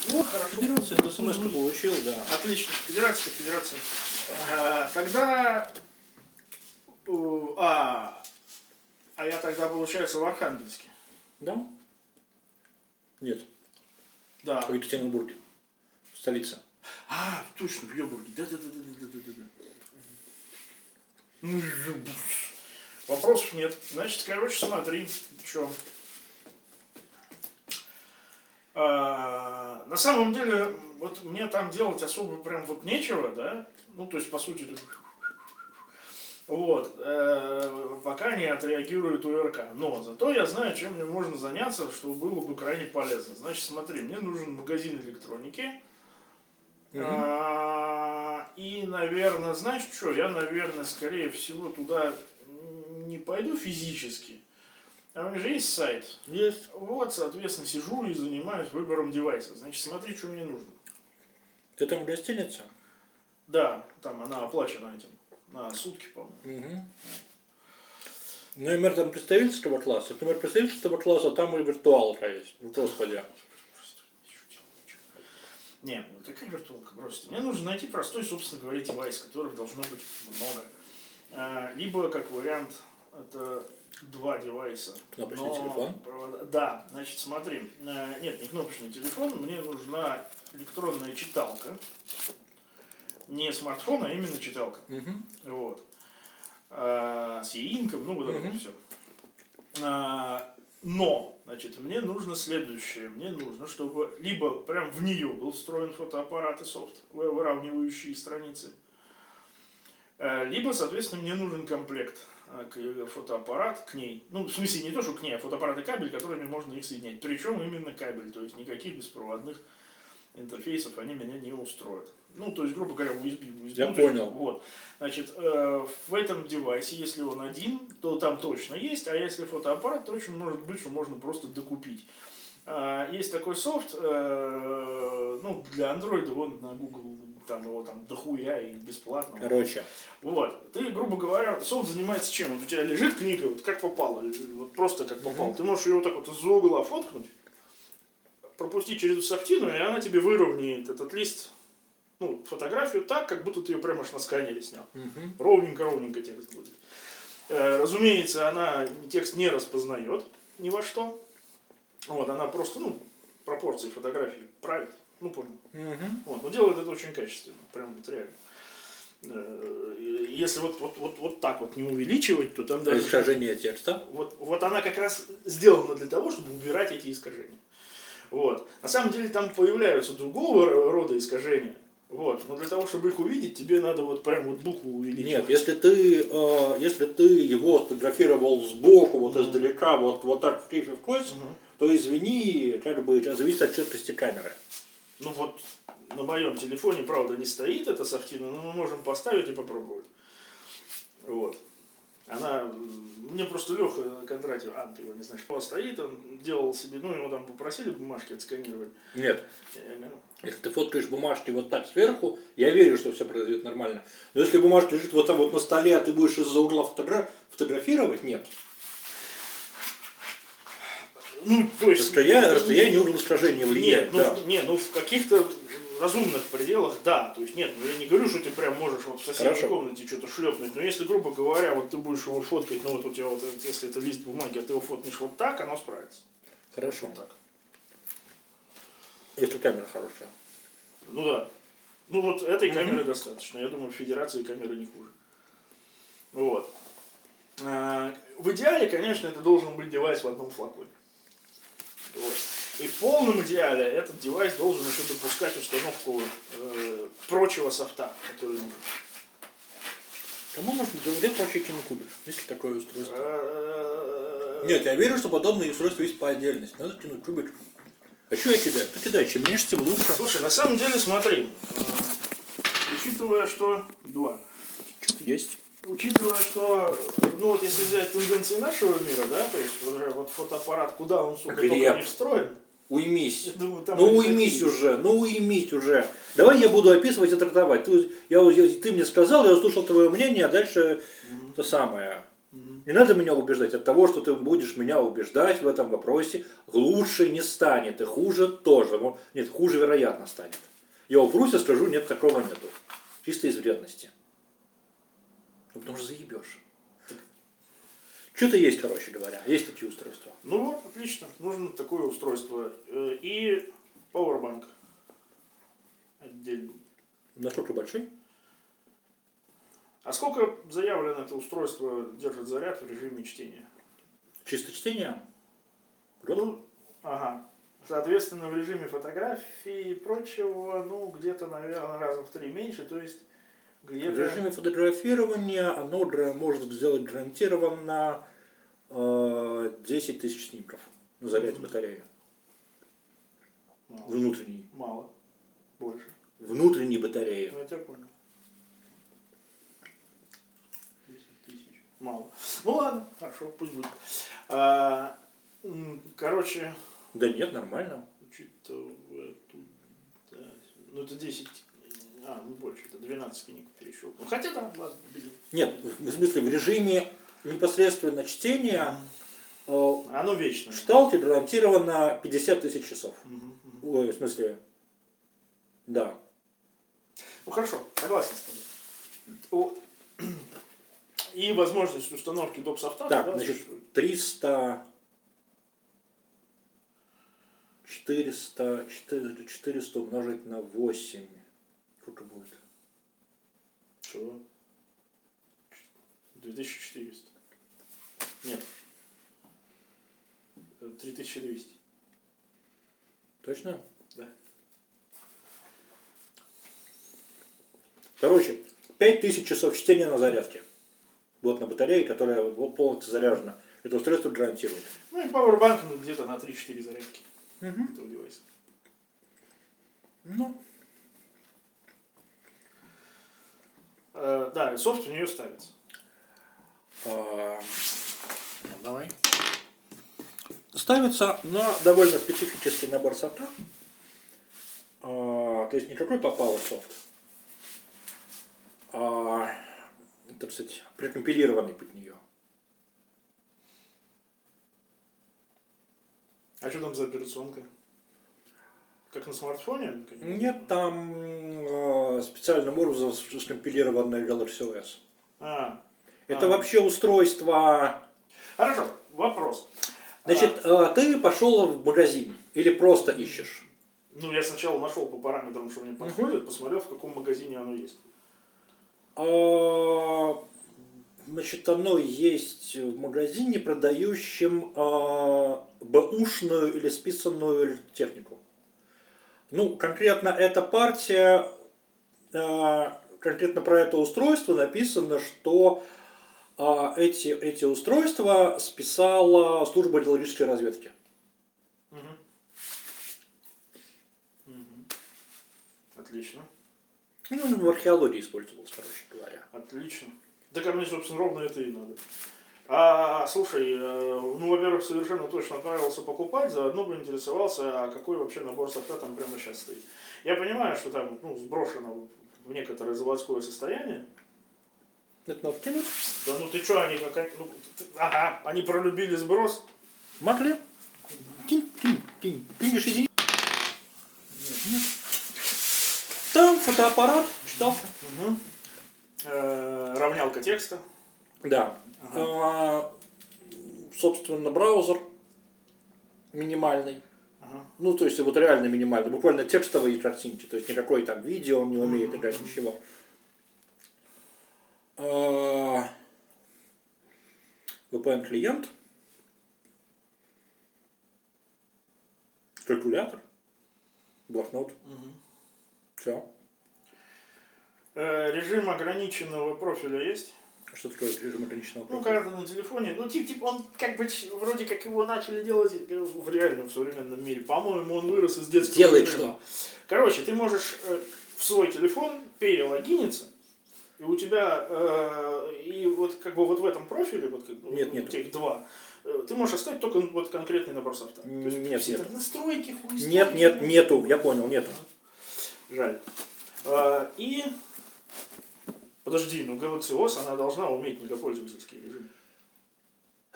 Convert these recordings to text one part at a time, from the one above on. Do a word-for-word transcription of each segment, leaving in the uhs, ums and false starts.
Вот, хорошо. Федерация, это смс-ку Мгм. получил, да. Отлично. Федерация, федерация. А, тогда... э, А, а я тогда, получается, в Архангельске. Да? Нет, Да. в Екатеринбурге. Столица. А, точно, в Йобурге. Да-да-да-да-да-да-да. Ну, вопросов нет. Значит, короче, смотри, что. А, на самом деле, вот мне там делать особо прям вот нечего, да? Ну, то есть, по сути, вот, э, пока не отреагирует УРК. Но зато я знаю, чем мне можно заняться, что было бы крайне полезно. Значит, смотри, мне нужен магазин электроники. Мгм. А, и, наверное, знаешь что, я, наверное, скорее всего туда не пойду физически. А у меня же есть сайт. Есть. Вот, соответственно, сижу и занимаюсь выбором девайса. Значит, смотри, что мне нужно. Ты там в гостинице? Да, там она оплачена этим. На сутки, по-моему. Угу. Номер там представительского класса. Номер представительского класса, там и виртуалка есть. Господи. Не, ну такая виртуалка просто. Мне нужно найти простой, собственно говоря, девайс, которых должно быть много. А, либо, как вариант, это два девайса. Кнопочный но телефон? провода- Да, значит, смотри. А, нет, не кнопочный телефон, мне нужна электронная читалка. Не смартфон, а именно читалка. Угу. Вот. А, с яинком, ну вот это Мгм. все. А, но, значит, мне нужно следующее. Мне нужно, чтобы либо прям в нее был встроен фотоаппарат и софт, вы- выравнивающие страницы, э, либо, соответственно, мне нужен комплект э, к- фотоаппарат к ней. Ну, в смысле, не то, что к ней, а фотоаппарат и кабель, которыми можно их соединять. Причем именно кабель, то есть никаких беспроводных интерфейсов они меня не устроят. Ну, то есть, грубо говоря, ю эс би. ю эс би. Я Ну, то есть, понял. Вот. Значит, э, в этом девайсе, если он один, то там точно есть, а если фотоаппарат, то очень может быть, что можно просто докупить. А, есть такой софт, э, ну, для андроида, вон на Google, там его там дохуя и бесплатно. Короче. Вот. Ты, грубо говоря, софт занимается чем? Вот у тебя лежит книга, вот как попало, вот просто как попало. Мгм. Ты можешь ее вот так вот из-за угла фоткнуть, пропустить через софтину, и она тебе выровняет этот лист, ну, фотографию так, как будто ты ее прямо аж на сканере снял. Угу. Ровненько-ровненько текст будет. Э, разумеется, она текст не распознает ни во что. Вот, она просто, ну, пропорции фотографии правит. Ну, понял. Угу. Вот, но делает это очень качественно, прям вот реально. Э, Если вот, вот, вот, вот так вот не увеличивать, то там даже... Искажение текста. Вот, вот она как раз сделана для того, чтобы убирать эти искажения. Вот. На самом деле там появляются другого рода искажения. Вот. Но для того, чтобы их увидеть, тебе надо вот прям вот букву увеличить. Нет, если ты, э, если ты его сфотографировал сбоку, вот Мгм. издалека, вот, вот так в в кость, Мгм. то извини, как бы это зависит от четкости камеры. Ну вот на моем телефоне, правда, не стоит эта софтина, но мы можем поставить и попробовать. Вот. Она, м, мне просто Леха Кондратьев, а, ты его не знаешь, он стоит, он делал себе, ну, его там попросили бумажки отсканировать. Нет, Я говорю, если ты фоткаешь бумажки вот так сверху, я верю, что все произойдет нормально. Но если бумажка лежит вот там вот на столе, а ты будешь из-за угла фотогра- фотографировать, нет. ну, то есть... Расстояние, расстояние угол искажения влияет. Нет, ну, Да. не, ну в каких-то разумных пределах, да. То есть нет, ну я не говорю, что ты прям можешь вот в соседней Хорошо. комнате что-то шлепнуть. Но если, грубо говоря, вот ты будешь его фоткать, ну вот у тебя вот, этот- если это лист бумаги, а ты его фоткнешь вот так, оно справится. Хорошо. Вот так. Если камера хорошая. Ну да. Ну вот этой Мгм. камеры достаточно. Я думаю, в Федерации камеры не хуже. Вот. А, В идеале, конечно, это должен быть девайс в одном флаконе. Вот. И в полном идеале этот девайс должен еще допускать установку э, прочего софта, который нужен. Кому можно где вообще кинокубик, если такое устройство? Э, Нет, я верю, что подобные устройства есть по отдельности. Надо кинуть кубик. А что я кидаю? Ты кидай, чем меньше, тем лучше. Слушай, на самом деле, смотри, э, учитывая, что два, Что-то есть. учитывая, что, ну вот если взять тенденции нашего мира, да, то есть уже вот фотоаппарат, куда он, сука, Глеб. только не встроен, Уймись. я думаю, там Ну они уймись такие. уже, ну уймись уже. Давай я буду описывать и трактовать. Ты, я, я- ты мне сказал, я услышал твое мнение, а дальше Мгм. то самое. Мгм. Не надо меня убеждать. От того, что ты будешь меня убеждать в этом вопросе, лучше не станет. И хуже тоже. Ну, нет, хуже вероятно станет. Я упрусь и скажу, нет, такого нету. Чисто из вредности. Ну, потому что заебешь. Что-то есть, короче говоря. Есть такие устройства. Ну вот, отлично. Нужно такое устройство. Э, И Powerbank. Отдельно. Насколько большой? А сколько заявлено это устройство держит заряд в режиме чтения? Чисто чтение? Год? Ну, ага. Соответственно, в режиме фотографии и прочего, ну, где-то, наверное, раза в три меньше, то есть В где-то... режиме фотографирования оно дра- может сделать гарантированно э, десять тысяч снимков на заряде Мгм. батареи. Мало. Внутренней. Мало. Больше. Внутренней батареи. Ну, я тебя понял. десять тысяч. Мало. Ну ладно, хорошо, пусть будет. А, м, короче, Да нет, нормально. учитывая тут, да, ну это десять, а, ну больше, это двенадцать книг перещелкнул. Хотя там, ладно, бери. Нет, в смысле, в режиме непосредственно чтения э, Оно вечное. читалки гарантированно пятьдесят тысяч часов. Мгм, мгм. Ой, в смысле, да. Ну хорошо, согласен с тобой. О, и возможность установки доп-софта. Так, да, значит, существует? триста, четыреста, четыреста, четыреста умножить на восемь. Сколько будет? Чего? две тысячи четыреста. Нет. три тысячи двести. Точно? Да. Короче, пять тысяч часов чтения на зарядке. Вот на батарее, которая вот полностью заряжена. Это устройство гарантирует. Ну и Powerbank ну, где-то на три-четыре зарядки Угу. этого девайса. Ну, Э, да, и софт в нее ставится. а, ну, давай. Ставится на довольно специфический набор софта. А, то есть не какой попало софт, а, так сказать, прикомпилированный под нее. А что там за операционка? Как на смартфоне? Нет, там э, специальным образом скомпилированная GalaxyOS. А, Это а. вообще устройство. Хорошо, вопрос. Значит, э, ты пошел в магазин или просто ищешь? Ну, я сначала нашел по параметрам, что мне подходит, посмотрел, в каком магазине оно есть. А, Значит, оно есть в магазине, продающем а, бэушную или списанную технику. Ну, конкретно эта партия, а, конкретно про это устройство написано, что а, эти, эти устройства списала служба геологической разведки. Мгм. Мгм. Отлично. Ну, в археологии использовалось, короче говоря. Отлично. Да ко мне, собственно, ровно это и надо. А, слушай, э, ну, во-первых, совершенно точно отправился покупать, заодно бы интересовался, а какой вообще набор софта там прямо сейчас стоит. Я понимаю, что там ну, сброшено в некоторое заводское состояние. Это надо кинуть? Да ну ты что, они как... Ну, ты- ага, они пролюбили сброс. Могли? Кинь, кинь, кинь. Кинешь, извини. Там фотоаппарат, читалка. Мгм. Э, равнялка текста. Да. Ага. А, собственно, браузер минимальный. Ага. Ну, то есть вот реально минимальный. Буквально текстовые картинки. То есть никакой там видео он не умеет Мгм. играть, ничего. А, ви пи эн-клиент. Калькулятор. Блокнот. Мгм. Все. Э, режим ограниченного профиля есть? Что такое режим ограниченного Ну, профиля? когда ты на телефоне, ну, тип, тип, он как бы ч- вроде как его начали делать э, в реальном современном мире. По-моему, он вырос из детского Делает режима. что? Короче, ты можешь э, в свой телефон перелогиниться, и у тебя, э, и вот как бы вот в этом профиле, вот как бы, Нет, вот нету. этих два, э, ты можешь оставить только вот конкретный набор софта. То есть Нет, все нету. это настройки, хуй Нет, нет, нету. Я понял, нету. Жаль. А, и подожди, ну GalaxyOS, она должна уметь многопользовательский режим.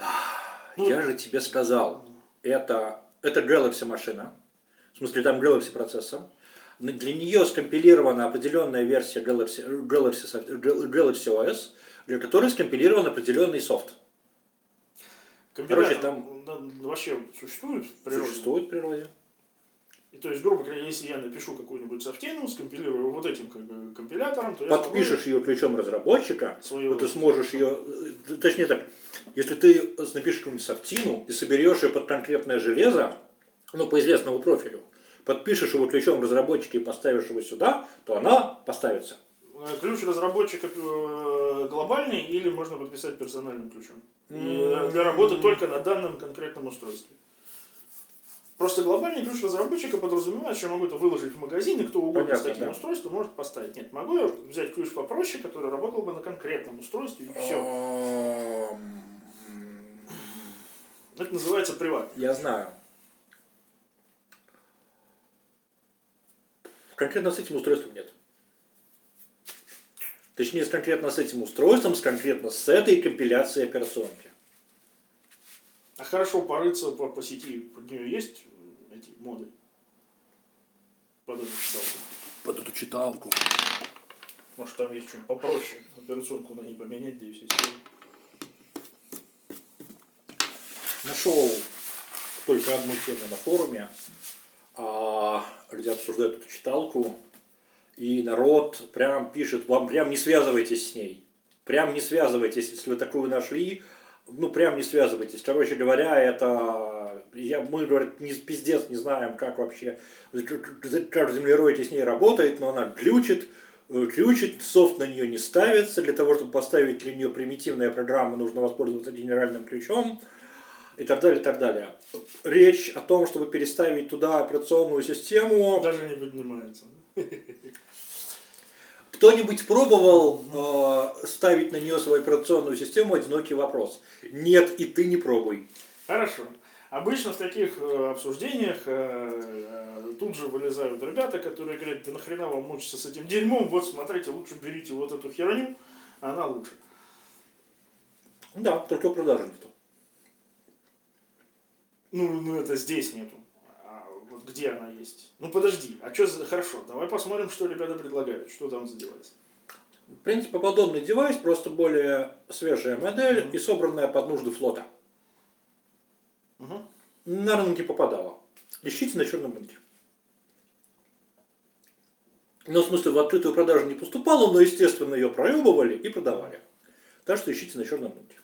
Ну, Я же тебе сказал, это, это Galaxy машина, в смысле там Galaxy процессор. Для нее скомпилирована определенная версия Galaxy, Galaxy, софт- Galaxy о эс, для которой скомпилирован определенный софт. компилятор короче, там- да, вообще существует в природе? Существует в природе. И то есть, грубо говоря, если я напишу какую-нибудь софтину, скомпилирую вот этим как бы, компилятором, то я Подпишешь ее ключом разработчика, свою... то ты сможешь ее, э, точнее так, если ты напишешь какую-нибудь софтину и соберешь ее под конкретное железо, ну, по известному профилю, подпишешь его ключом разработчика и поставишь его сюда, то она поставится. Э, Ключ разработчика э, глобальный или можно подписать персональным ключом? И э, для работы только на данном конкретном устройстве. Просто глобальный ключ разработчика подразумевает, что я могу это выложить в магазин, и кто угодно Понятно, с таким да. устройством может поставить. Нет, могу я взять ключ попроще, который работал бы на конкретном устройстве, и все. Эм, Это называется приват. Я знаю. Конкретно с этим устройством нет. Точнее, с конкретно с этим устройством, с конкретно с этой компиляцией операционки. А хорошо порыться по, по сети, под нее есть эти моды? Под эту читалку. Под эту читалку. Может там есть что-нибудь попроще, операционку на ней поменять, да и все сделать. Нашел только одну тему на форуме, а, где обсуждают эту читалку, и народ прям пишет, вам прям не связывайтесь с ней. Прям не связывайтесь, если вы такую нашли, ну прям не связывайтесь. Короче говоря, это я, мы, говорит, не, пиздец не знаем, как вообще, как землеройки с ней работает, но она глючит, э, глючит, софт на нее не ставится. Для того, чтобы поставить для нее примитивная программа, нужно воспользоваться генеральным ключом. И так далее, и так далее. Речь о том, чтобы переставить туда операционную систему. Даже не поднимается. Кто-нибудь пробовал э, ставить на нее свою операционную систему? Одинокий вопрос. Нет, и ты не пробуй. Хорошо. Обычно в таких э, обсуждениях э, э, тут же вылезают ребята, которые говорят, да нахрена вам мучиться с этим дерьмом, вот смотрите, лучше берите вот эту херню, она лучше. Да, только в продаже нету. Ну, ну это здесь нету. А вот где она есть? Ну подожди, а что за... Хорошо, давай посмотрим, что ребята предлагают, что там за девайс. В принципе, подобный девайс, просто более свежая модель Мгм. и собранная под нужды флота. Угу. На рынок не попадала. Ищите на черном рынке. Ну, в смысле, в открытую продажу не поступала, но, естественно, ее проебывали и продавали. Так что ищите на черном рынке.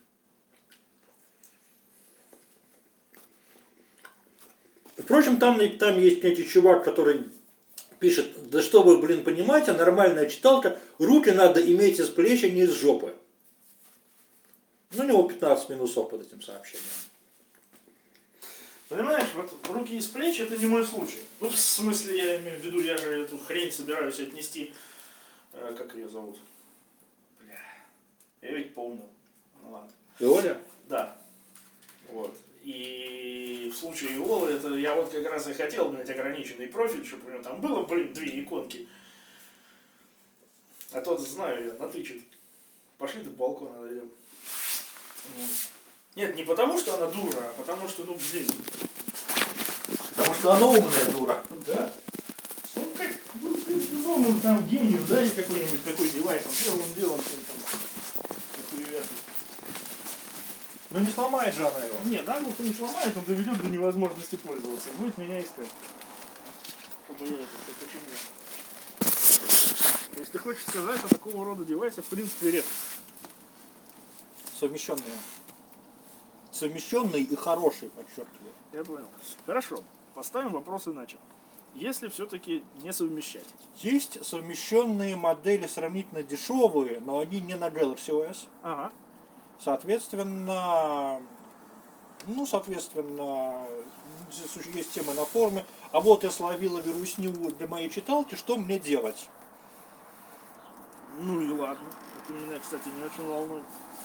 Впрочем, там, там есть некий чувак, который пишет, да что вы, блин, понимаете, нормальная читалка, руки надо иметь из плеч, а не из жопы. Ну, у него пятнадцать минусов под этим сообщением. Понимаешь, вот руки из плеч это не мой случай. Ну, в смысле, я имею в виду, я же эту хрень собираюсь отнести. Э, как ее зовут? Бля. Я ведь помню. Ну ладно. Теория? Да. Вот. И в случае Иолы, это я вот как раз и хотел, блядь, ограниченный профиль, чтобы у него там было, блин, две иконки. А то, знаю я, натычет. Пошли до балкона дойдем. Нет, не потому, что она дура, а потому что, ну, блин. Потому что она умная дура. Да. Ну, как, ну, ну, он там гений, да, и какой-нибудь такой девайс, он первым делом там, какую Ну не сломает же она его. Нет, наглухо не сломает, он доведет до невозможности пользоваться. Будет меня искать. Чтобы я это почему. То есть ты хочешь сказать, что такого рода девайсы в принципе редко. Совмещенные. Совмещенный и хороший, подчеркиваю. Я понял. Хорошо. Поставим вопрос иначе. Если все-таки не совмещать. Есть совмещенные модели сравнительно дешевые, но они не на Galaxy о эс. Ага. Соответственно, ну, соответственно, есть тема на форуме. А вот я словила вирусню для моей читалки, что мне делать? Ну и ладно. Это меня, кстати, не очень волнует.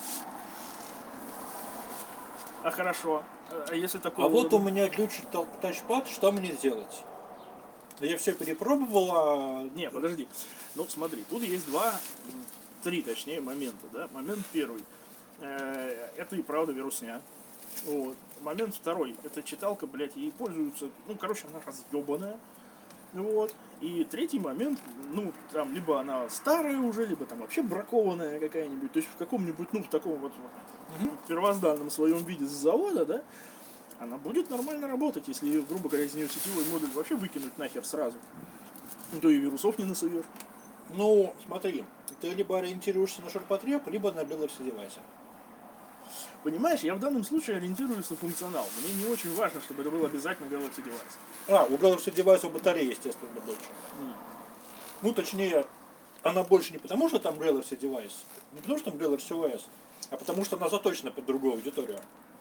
А хорошо. А если такое... А вот у меня глючит тал- тачпад, что мне делать? Я все перепробовала. Не, подожди. Ну, смотри, тут есть два, м, три, точнее, момента, да. Момент первый. Э, Это и правда вирусня. Вот. Момент второй. Эта читалка, блядь, ей пользуются. Ну, короче, она разъебанная. Вот. И третий момент, ну, там, либо она старая уже, либо там вообще бракованная какая-нибудь. То есть в каком-нибудь, ну, в таком вот первозданном своем виде с завода, да, она будет нормально работать, если, ее, грубо говоря, из нее сетевой модуль вообще выкинуть нахер сразу. Ну, то и вирусов не насовешь. Ну, смотри, ты либо ориентируешься на ширпотреб, либо на Galaxy девайсе. Понимаешь, я в данном случае ориентируюсь на функционал. Мне не очень важно, чтобы это был обязательно Galaxy девайс. А, у Galaxy девайса батарея, естественно, больше. Mm. Ну, точнее, она больше не потому, что там Galaxy девайс, не потому, что там Galaxy о эс, а потому, что она заточена под другую аудиторию.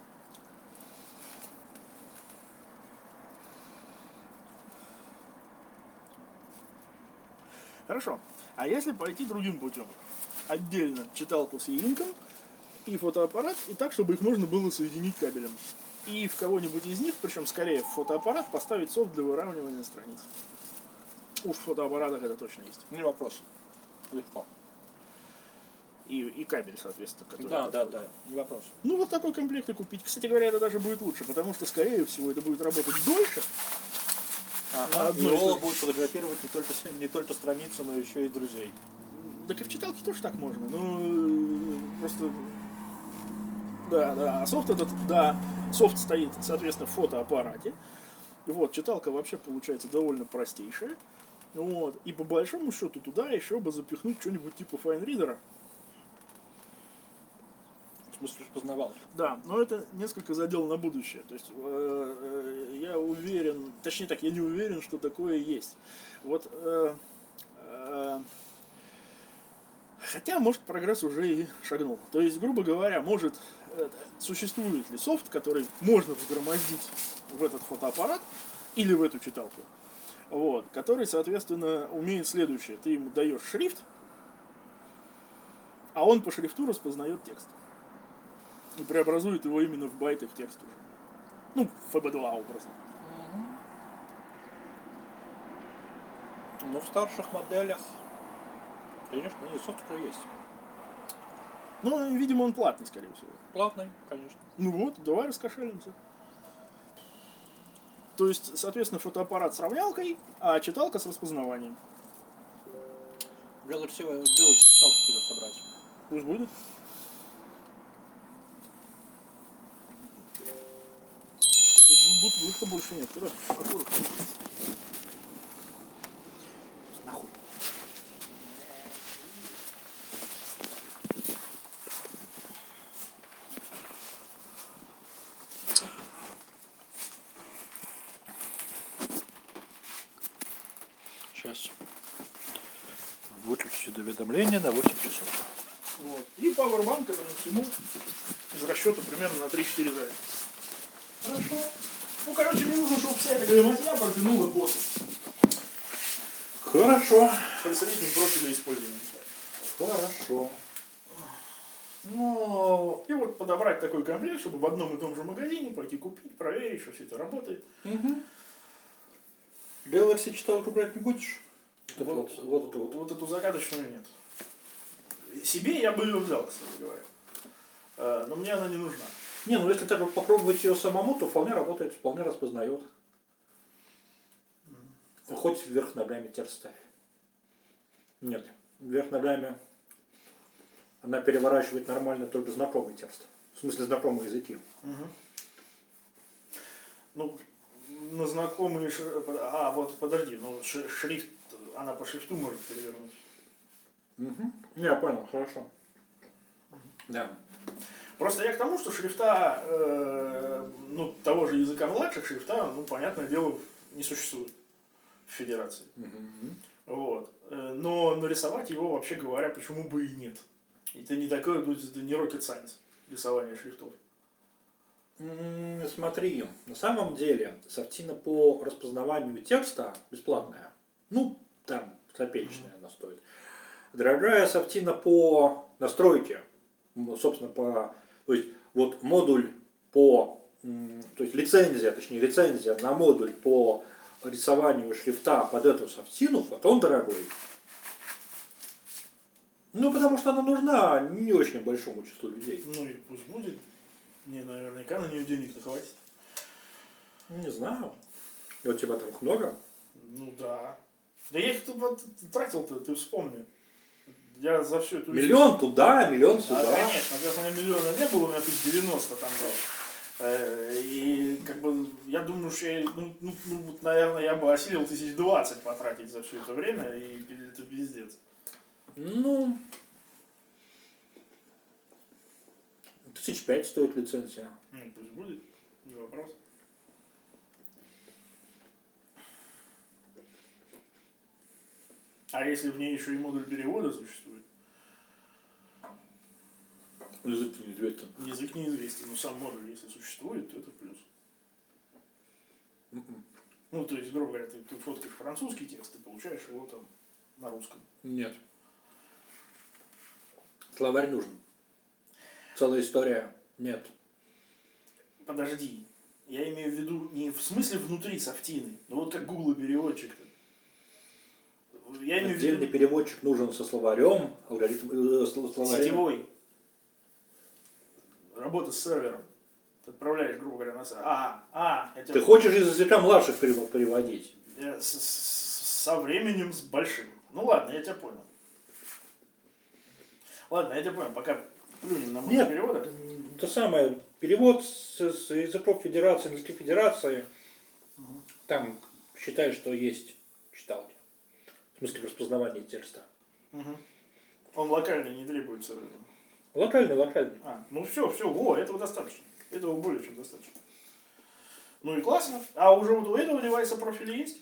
Хорошо. А если пойти другим путем? Отдельно читалку с E-Link и фотоаппарат, и так, чтобы их можно было соединить кабелем. И в кого-нибудь из них, причем скорее в фотоаппарат, поставить софт для выравнивания страниц. Уж в фотоаппаратах это точно есть. Не вопрос. Легко. И, и кабель, соответственно, который... Да, да, да, не вопрос. Ну, вот такой комплект и купить. Кстати говоря, это даже будет лучше, потому что, скорее всего, это будет работать дольше. Ага. Одно И из Ола них. будет фотографировать не только, с- не только страницу, но еще и друзей. Так и в читалке тоже так можно. Ну, просто... Да, да. А софт этот, да, софт стоит, соответственно, в фотоаппарате. Вот, читалка вообще получается довольно простейшая. Вот. И по большому счету туда еще бы запихнуть что-нибудь типа файнридера. В смысле, познавал. Да, но это несколько задел на будущее. То есть э, э, я уверен, точнее так, я не уверен, что такое есть. Вот, э, э, хотя, может, прогресс уже и шагнул. То есть, грубо говоря, может, э, существует ли софт, который можно вгромоздить в этот фотоаппарат или в эту читалку, вот, который, соответственно, умеет следующее. Ты ему даешь шрифт, а он по шрифту распознает текст. И преобразует его именно в байты в текст уже. Ну, эф би два образно. Но в старших моделях, конечно, и софт уже есть. Ну, видимо, он платный, скорее всего. Платный, конечно. Ну вот, давай раскошелимся. То есть, соответственно, фотоаппарат с равнялкой, а читалка с распознаванием. Galaxy, Galaxy стал тебе собрать. Пусть будет. Бутылок-то больше нет. Куда? Аккуратно. Нахуй. Сейчас. Выключить уведомления на восемь часов. Вот. И пауэрбанк этому всему из расчета примерно на три-четыре заряда. Хорошо. Ну, короче, мне нужно, чтобы вся эта галиматья протянула год. Хорошо. При среднем профиле использования. Хорошо. Ну, и вот подобрать такой комплект, чтобы в одном и том же магазине пойти купить, проверить, что все это работает. Угу. Galaxy читалку брать не будешь? Вот, Вот, вот, вот, вот, вот. вот эту загадочную нет. Себе я бы ее взял, кстати говоря. А, но мне она не нужна. Не, ну если так вот попробовать ее самому, то вполне работает, вполне распознает. Хоть вверх ногами текст ставь. Нет, вверх ногами она переворачивает нормально только знакомый текст. В смысле знакомые языки. Угу. Ну, на знакомые... ш- А, вот подожди, ну ш- шрифт, она по шрифту может перевернуть. Угу. Я понял, хорошо. Да. Просто я к тому, что шрифта, э, ну, того же языка младших шрифта, ну, понятное дело, не существует в Федерации. Угу. Вот. Э, Но нарисовать его, вообще говоря, почему бы и нет. Это не такое, ну, это не rocket science, рисование шрифтов. М, Смотри, на самом деле софтина по распознаванию текста бесплатная. Ну, там копеечная она стоит. Дорогая софтина по настройке, м, собственно, по, то есть вот модуль по, м, то есть лицензия, точнее лицензия на модуль по рисованию шрифта под эту софтину, вот он дорогой. Ну, потому что она нужна не очень большому числу людей. Ну и пусть будет. Не, наверняка на нее денег-то хватит. Не знаю. И у тебя там их много? Ну да. Да я их тут вот тратил-то, ты вспомни. Я за всю эту... Миллион туда, миллион А, сюда. конечно, как у меня миллиона не было, у меня тут девяносто там было. Э, И как бы я думаю, что я, ну, ну, ну, вот, наверное, я бы осилил тысяч двадцать потратить за все это время, и это пиздец. Ну, тысяч пять стоит лицензия. Ну, пусть будет, не вопрос. А если в ней еще и модуль перевода существует? Язык неизвестен. Язык неизвестен, но сам модуль, если существует, то это плюс. М-м. Ну, то есть, грубо говоря, ты, ты фоткаешь французский текст, ты получаешь его там на русском. Нет. Словарь нужен. Целая история. Нет. Подожди. Я имею в виду не в смысле внутри софтины, но вот как Google переводчик-то. Я имею в Отдельный виду переводчик нужен со словарем, алгоритм, э, словарем. сетевой. Работа с сервером. Ты отправляешь, грубо говоря, на сервер. А, а, это Ты хочешь из языка младших перев- переводить? э, с- с- со временем с большим. Ну ладно, я тебя понял. Ладно, я тебя понял, пока плюнем на мой Нет. перевода. То самое, перевод с, с языков федерации, английской федерации, там считаю, что есть читалки. В смысле распознавания текста. Мгм. Он локальный, не требуется. Локальный, локальный. А, ну все, все, о, этого достаточно. Этого более чем достаточно. Ну и классно. А уже вот у этого девайса профили есть?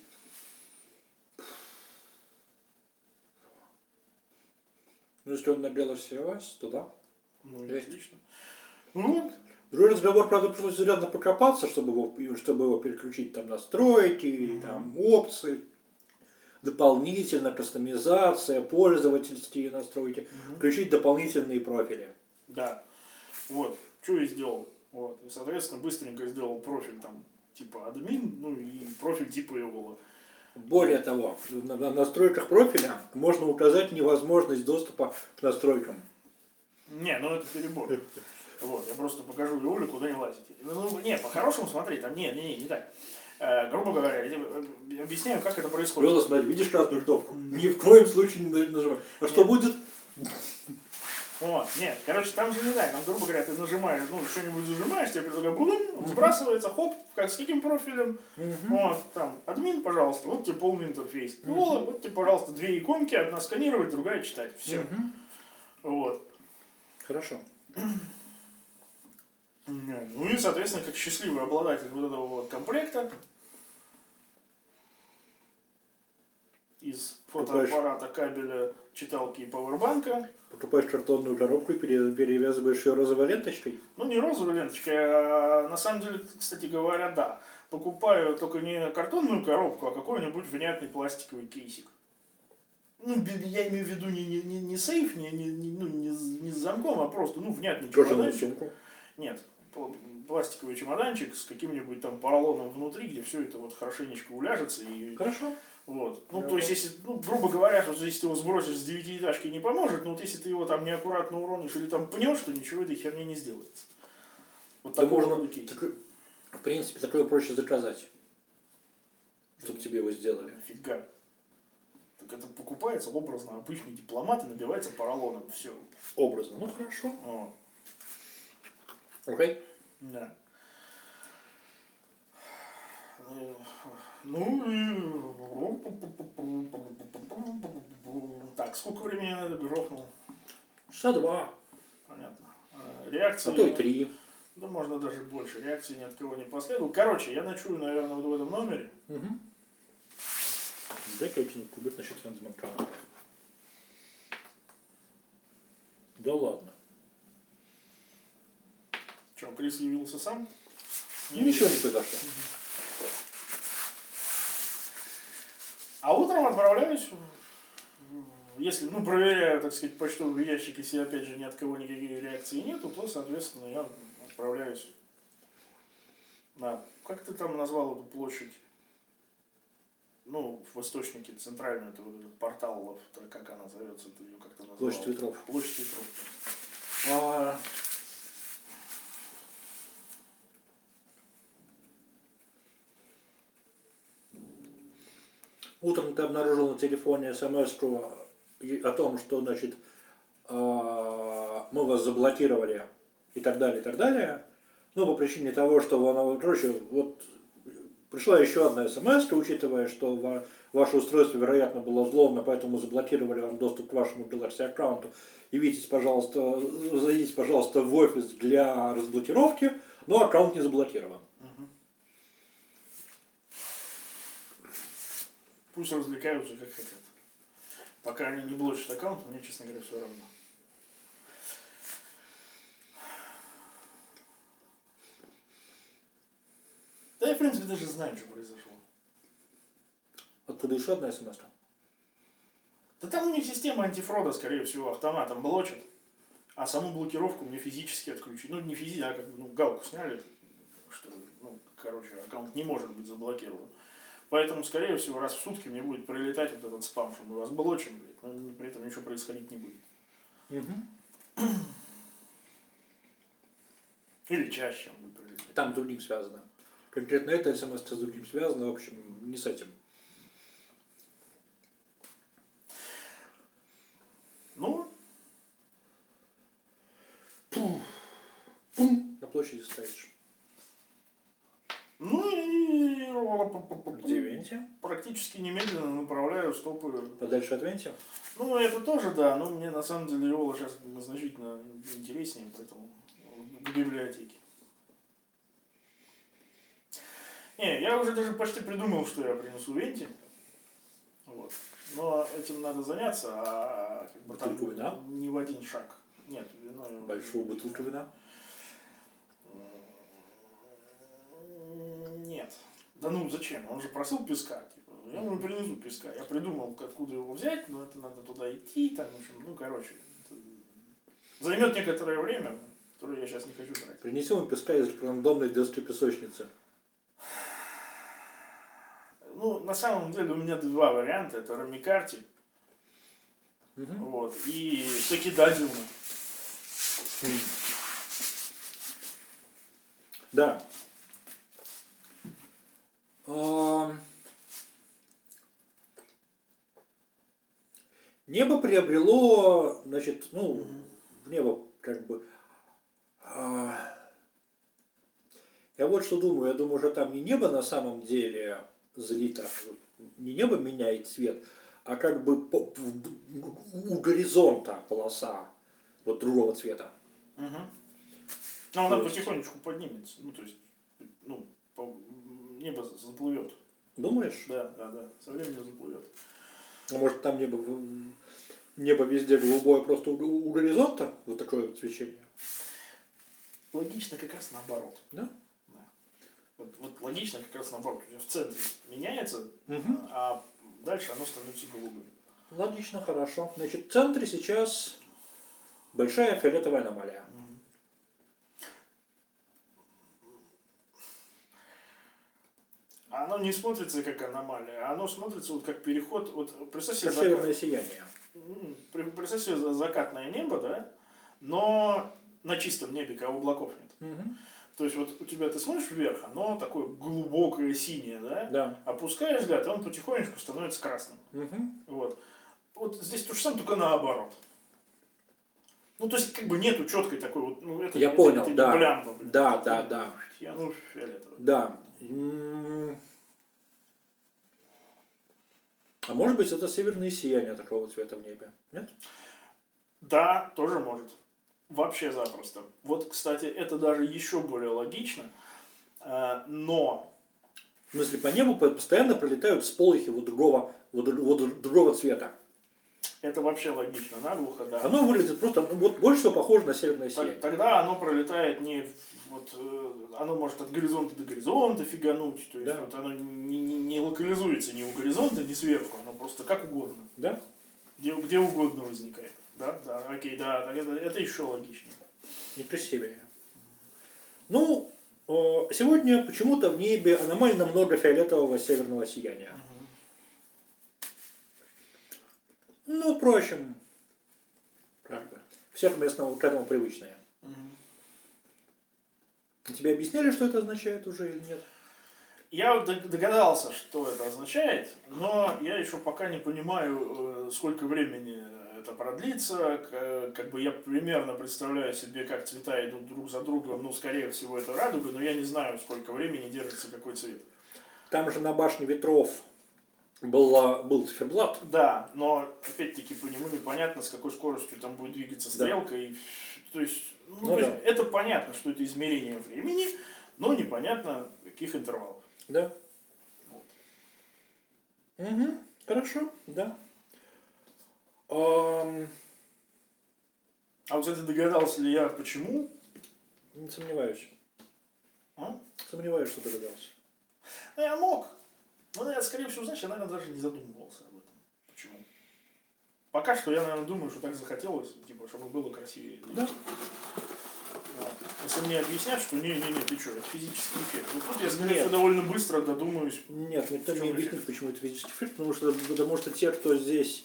Ну, если он на Беларуси о эс, то да. Ну, Есть. отлично. Ну вот. Другой разговор, правда, пришлось рядом покопаться, чтобы его, чтобы его переключить там настройки, Мгм. там опции, дополнительно кастомизация, пользовательские настройки, Мгм. включить дополнительные профили. Да. Вот. Что я сделал? Вот. И, соответственно, быстренько сделал профиль там типа админ, ну и профиль типа его. Более того, на, на настройках профиля можно указать невозможность доступа к настройкам. Не, ну это перебор. Вот, я просто покажу Юле, куда не лазить. Ну, не, по-хорошему смотри, там, не, не, не, не так. Э, грубо говоря, я тебе э, объясняю, как это происходит. Просто смотри, видишь красную кнопку? Ни в коем случае не нажимай. А что Нет. будет? Вот, нет, короче, там же не так, там, грубо говоря, ты нажимаешь, ну, что-нибудь зажимаешь, тебе предлагают, бум, он сбрасывается, хоп, как с каким профилем, вот, там, админ, пожалуйста, вот тебе полный интерфейс. Ну, вот, вот тебе, пожалуйста, две иконки, одна сканировать, другая читать, все. Мгм. Вот. Хорошо. Ну и, соответственно, как счастливый обладатель вот этого вот комплекта из фотоаппарата, кабеля, читалки и пауэрбанка. Покупаешь картонную коробку и пере- перевязываешь ее розовой ленточкой. Ну, не розовой ленточкой, а на самом деле, кстати говоря, да. Покупаю только не картонную коробку, а какой-нибудь внятный пластиковый кейсик. Ну, б- я имею в виду не, не, не, не сейф, не, не, не- ну, не, с- не с замком, а просто, ну, внятный Кожаную чемоданчик. сумку. Нет, пл- пластиковый чемоданчик с каким-нибудь там поролоном внутри, где все это вот хорошенечко уляжется и Хорошо. вот. Ну, Я то есть, если, ну, грубо говоря, что если ты его сбросишь с девятиэтажки, не поможет, но вот если ты его там неаккуратно уронишь или там пнешь, то ничего этой херни не сделается. Вот Да такого можно, рода кейс. так, в принципе, такое проще заказать, чтобы тебе его сделали. Фига. Так это покупается образно обычный дипломат и набивается поролоном. Все. Образно. Ну, хорошо. О, Окей. да. Э, Ну и... Так, сколько времени я на это грохнул? Часа два, Понятно. Э, а Реакции... то и три. Да можно даже больше. Реакции ни от кого не последовало. Короче, я ночую, наверное, вот в этом номере. Угу. Дай-ка я тебе кубик насчет звонка. Да ладно. Че, Крис явился сам? Ничего не произошло. А утром отправляюсь, если, ну, проверяю, так сказать, почтовый ящик, если, опять же, ни от кого никаких реакций нету, то, соответственно, я отправляюсь на, как ты там назвал эту площадь? Ну, в источнике центральную, это вот этот портал, как она зовется, ты ее как-то назвал? Площадь ветров. Площадь ветров. А, утром ты обнаружил на телефоне смс о том, что, значит, а, мы вас заблокировали и так далее, и так далее. Ну, по причине того, что, ну, короче, вот пришла еще одна смс, учитывая, что ва- ваше устройство, вероятно, было взломано, поэтому заблокировали вам доступ к вашему Galaxy аккаунту. Явитесь, пожалуйста, зайдите, пожалуйста, в офис для разблокировки, но аккаунт не заблокирован. Мгм. Пусть развлекаются как хотят. Пока они не блочат аккаунт, мне, честно говоря, все равно. Да я, в принципе, даже знаю, что произошло. Откуда еще одна смс? Да там у них система антифрода, скорее всего, автоматом блочит. А саму блокировку мне физически отключить. Ну, не физически, а как бы, ну, галку сняли, что, ну, короче, аккаунт не может быть заблокирован. Поэтому, скорее всего, раз в сутки мне будет прилетать вот этот спам, что мы вас блочим, блядь, но при этом ничего происходить не будет. Угу. Или чаще он будет прилетать. Там с другим связано. Конкретно эта смс с другим связана, в общем, не с этим. Ну, Пум, на площади стоишь. ну и Где Венти? практически немедленно направляю стопы. Подальше от Венти? Ну, это тоже, да, но мне на самом деле Иола сейчас значительно интереснее, поэтому к библиотеке. Не, я уже даже почти придумал, что я принесу Венти. Вот. Но этим надо заняться, а как бы там Бутылку вина? не в один шаг. Нет, вино... Большую бутылку вина? Нет. Да ну зачем? Он же просил песка. Типа. Я ему принесу песка. Я придумал, откуда его взять, но это надо туда идти. Там, в общем, ну, короче, займет некоторое время, которое я сейчас не хочу тратить. Принеси ему песка из рандомной детской песочницы. Ну, на самом деле у меня два варианта. Это Рамикарти, Угу. вот, и Токидадзиуна. Да. А, Небо приобрело, значит, ну, в небо как бы... а, Я вот что думаю, я думаю, что там не небо на самом деле залито, не небо меняет цвет, а как бы по- в- у горизонта полоса вот другого цвета. Угу. Но она То есть- потихонечку поднимется. Ну, то есть, ну, по- небо заплывет. Думаешь? Да, да, да. Со временем заплывет. А может там небо, в- небо везде голубое, просто у, у горизонта вот такое вот свечение? Логично как раз наоборот. Да? Да. Вот, вот логично как раз наоборот. У тебя в центре меняется, Угу. а дальше оно становится голубым. Логично, хорошо. Значит, в центре сейчас большая фиолетовая аномалия. Оно не смотрится как аномалия, оно смотрится вот как переход. Вот представь себе, Как закат, северное сияние. м, при- представь себе за- закатное небо, да, но на чистом небе, когда облаков нет. Угу. То есть вот у тебя ты смотришь вверх, оно такое глубокое синее, да? Да. Опускаешь взгляд, и он потихонечку становится красным. Угу. Вот. Вот здесь то же самое, только наоборот. Ну, то есть, как бы нету четкой такой вот, ну, это, Я это- понял, это не да. блямба, блин. Да, Это, да, да. Я, ну, фиолетовый. Да. М, А может быть это северное сияние такого цвета в небе? Нет? Да, тоже может. Вообще запросто. Вот, кстати, это даже еще более логично, э, но В смысле, по небу по- постоянно пролетают сполохи вот другого, вот, дру- вот другого цвета. это вообще логично, наглухо, да. Оно выглядит просто, ну, вот больше всего похоже на северное Так- сияние. тогда оно пролетает не в- вот, э, оно может от горизонта до горизонта фигануть, то есть Да. вот оно не, не- не локализуется ни у горизонта, ни сверху, оно просто как угодно, Да? где, где угодно возникает. Да, да, окей, да, так это, это еще логичнее. И красивее. Ну, э, сегодня почему-то в небе аномально много фиолетового северного сияния. Ну, впрочем, как бы, всех местного к этому привычное. Мгм. Тебе объясняли, что это означает уже или нет? Я вот дог- догадался, что это означает, но я еще пока не понимаю, э, сколько времени это продлится. К- Как бы я примерно представляю себе, как цвета идут друг за другом. Ну, скорее всего, это радуга, но я не знаю, сколько времени держится какой цвет. Там же на башне ветров была, был циферблат. Да, но опять-таки по нему непонятно, с какой скоростью там будет двигаться Да. стрелка. И, то есть, ну, Ну то есть да. это понятно, что это измерение времени, но непонятно, каких интервалов. Да. Угу. Хорошо, да. Ам, А вот, кстати, догадался ли я, почему? не сомневаюсь. А? Сомневаюсь, что догадался. Ну, я мог. Но я, скорее всего, знаешь, я, наверное, даже не задумывался об этом. Почему? Пока что я, наверное, думаю, что так захотелось, типа, чтобы было красивее. Да. Вот. Если мне объяснят, что не-не-не, ты что, это физический эффект. Вот тут я, скорее Нет. всего, довольно быстро додумаюсь. Нет, никто В не чем объяснит, эффект? почему это физический эффект, потому что, потому что те, кто здесь...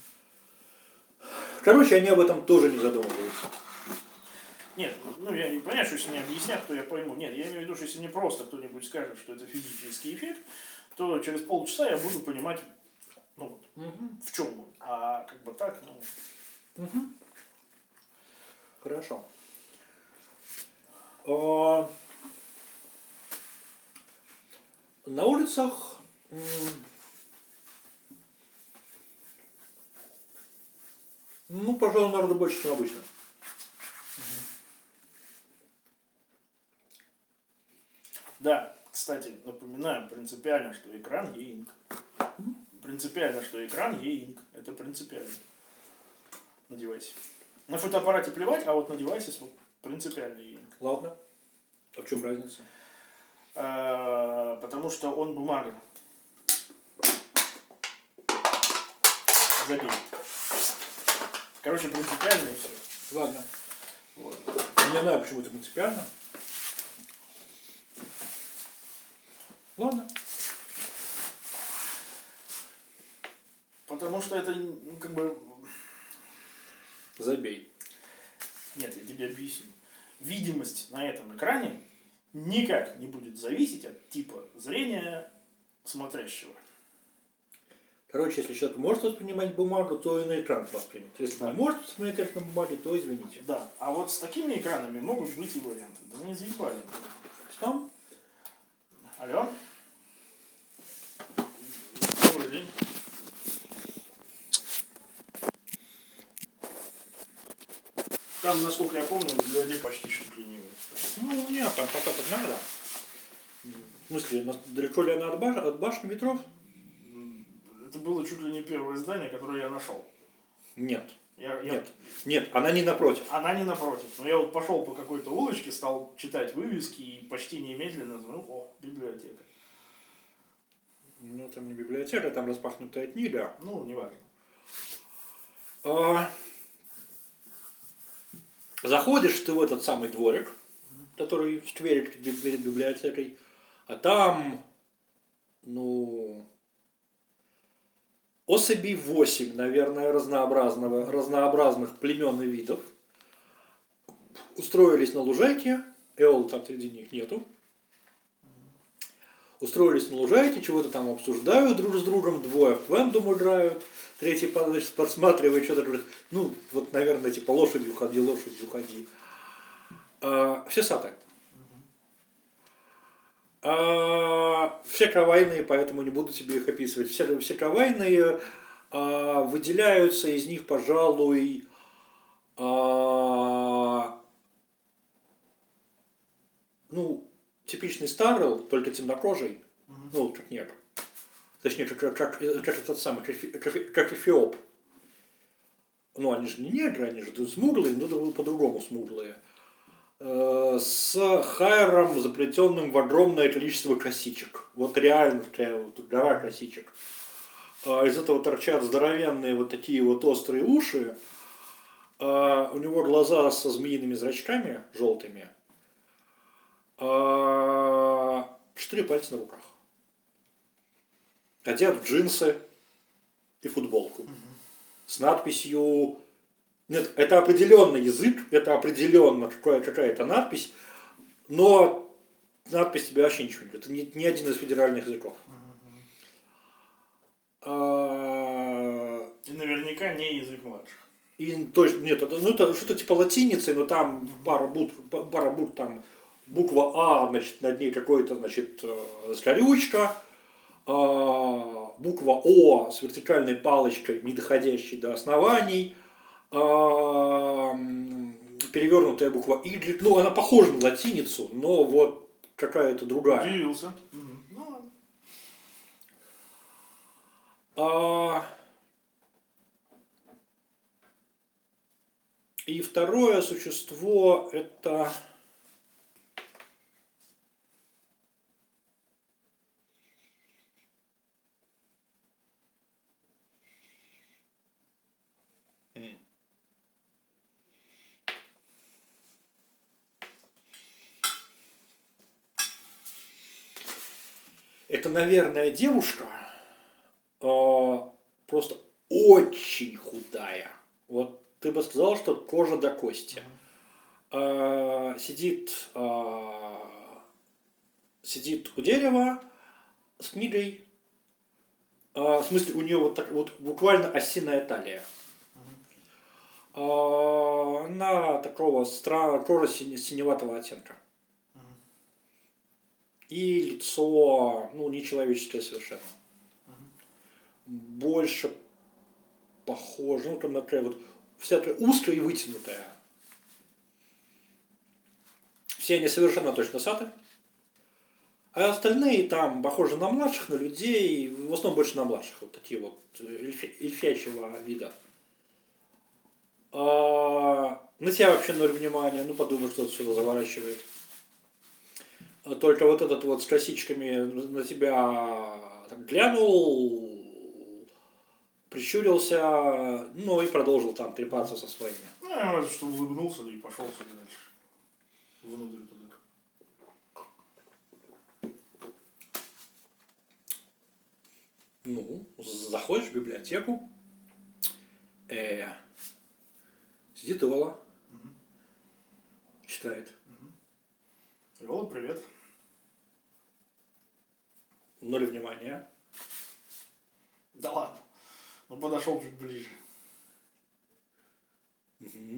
Короче, они об этом тоже не задумываются. Нет, ну я не понимаю, что если мне объяснят, то я пойму. Нет, я имею в виду, что если мне просто кто-нибудь скажет, что это физический эффект, то через полчаса я буду понимать, ну вот, Угу. в чем он. А как бы так, ну... Угу. Хорошо. А, на улицах м, ну, пожалуй, народу больше, чем обычно. Да, кстати, напоминаю принципиально, что экран E-Ink. Принципиально, что экран E-Ink. Это принципиально. На девайсе. На фотоаппарате плевать, а вот на девайсе вот принципиально E-Ink. Ладно. А в чем разница? А, потому что он бумага. Забей. Короче, принципиально и все. Ладно. Вот. Не знаю, почему это принципиально. Ладно. Потому что это, ну, как бы... Забей. Нет, я тебе объясню. Видимость на этом экране никак не будет зависеть от типа зрения смотрящего. Короче, если человек может воспринимать бумагу, то и на экран воспримет. Если Да. не может воспринимать экран на бумаге, то извините. Да, а вот с такими экранами могут быть и варианты. Да не заебали. Что? Алло? Добрый день. Там, насколько я помню, для людей почти чуть ли не... Ну, нет, там пока так надо. В смысле, на- далеко ли она от, баш... от башни ветров? Это было чуть ли не первое здание, которое я нашел. Нет. Я, я- Нет. Нет, она не напротив. Она не напротив. Но я вот пошел по какой-то улочке, стал читать вывески и почти немедленно смотрю, о, библиотека. Ну, там не библиотека, там распахнутая книга. Ну, неважно. А, Заходишь ты в этот самый дворик, который в сквере перед перед библиотекой, а там, ну, особей восемь, наверное, разнообразного, разнообразных племен и видов. Устроились на лужайке, Эол там среди них нету. Устроились на лужайке, чего-то там обсуждают друг с другом, двое в фэндом играют, третий значит, подсматривает, что-то говорит, ну, вот, наверное, типа, лошадью ходи, лошадью ходи. А, все саты. А, все кровайные, поэтому не буду тебе их описывать. Все, все кровайные, а, выделяются из них, пожалуй, а, ну, типичный Старрелл, только темнокожий, ну, как негр. Точнее, как, как, как, как этот самый, как, как, как эфиоп. Ну, они же не негры, они же смуглые, но по-другому смуглые. Э, с хайром, заплетенным в огромное количество косичек. Вот реально такая вот гора косичек. А из этого торчат здоровенные вот такие вот острые уши. А у него глаза со змеиными зрачками желтыми. А четыре пальца на руках. Одет в джинсы и футболку. С надписью... Нет, это определенный язык, это определенно какая- какая-то надпись, но надпись тебе вообще ничего не говорит. Это не, не один из федеральных языков. А, И наверняка не язык младших. И, то есть, нет, это, ну, это что-то типа латиницы, но там пара букв, пара букв, там буква А, значит, над ней какой-то, значит, э, скорючка, а, буква О с вертикальной палочкой, не доходящей до оснований, а, м, перевернутая буква Y, ну, она похожа на латиницу, но вот какая-то другая. Удивился. Мгм. Ну ладно. А, И второе существо это это, наверное, девушка, а, просто очень худая. Вот ты бы сказал, что кожа до кости. А, сидит, а, сидит у дерева с книгой. А, в смысле, у нее вот так вот буквально осиная талия. А, она такого стра... кожа сине- синеватого оттенка. И лицо, ну, нечеловеческое совершенно. Больше похоже, ну, там такая вот вся такая узкая и вытянутая. Все они совершенно точно саты. А остальные там похожи на младших, на людей, в основном больше на младших, вот такие вот эльфи- эльфячьего вида. А, на тебя вообще ноль внимания, ну подумай, что отсюда заворачивает. А только вот этот вот с косичками на тебя так глянул, прищурился, ну и продолжил там трепаться со своими. Ну, я разве что улыбнулся, да и пошел себе дальше. Внутрь туда. Ну, заходишь в библиотеку, э, сидит Ола, читает. Йола, привет. Ноль внимания. Да ладно. Ну подошел чуть ближе. Угу.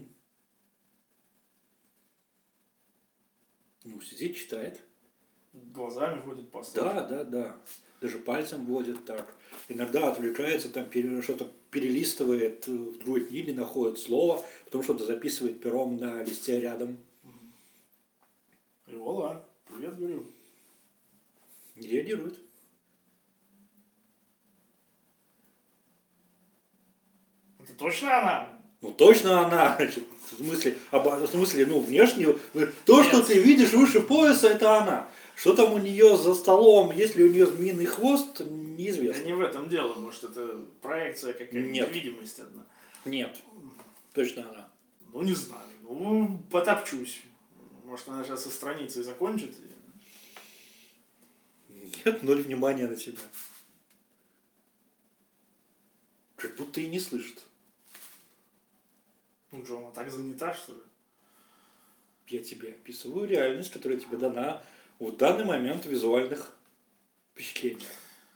Ну, сидит, читает. Глазами ходит по столу. Да, да, да. Даже пальцем водит так. Иногда отвлекается, там пере- что-то перелистывает, в другой книге находит слово, потом что-то записывает пером на листе рядом. Йола, привет, говорю. Не реагирует. Это точно она? Ну точно она, значит, в смысле, оба- в смысле, ну внешне, то, что Нет. ты видишь выше пояса, это она. Что там у нее за столом, есть ли у нее змеиный хвост, Да неизвестно. не в этом дело, может это проекция какая-то, Нет. видимость одна. Нет, точно она. Ну не знаю, ну потопчусь. Может она сейчас со страницей закончит. Нет, ноль внимания на тебя. Как будто и не слышит. Ну что, она так занята, что ли? Я тебе описываю реальность, которая тебе дана в данный момент в визуальных впечатлениях.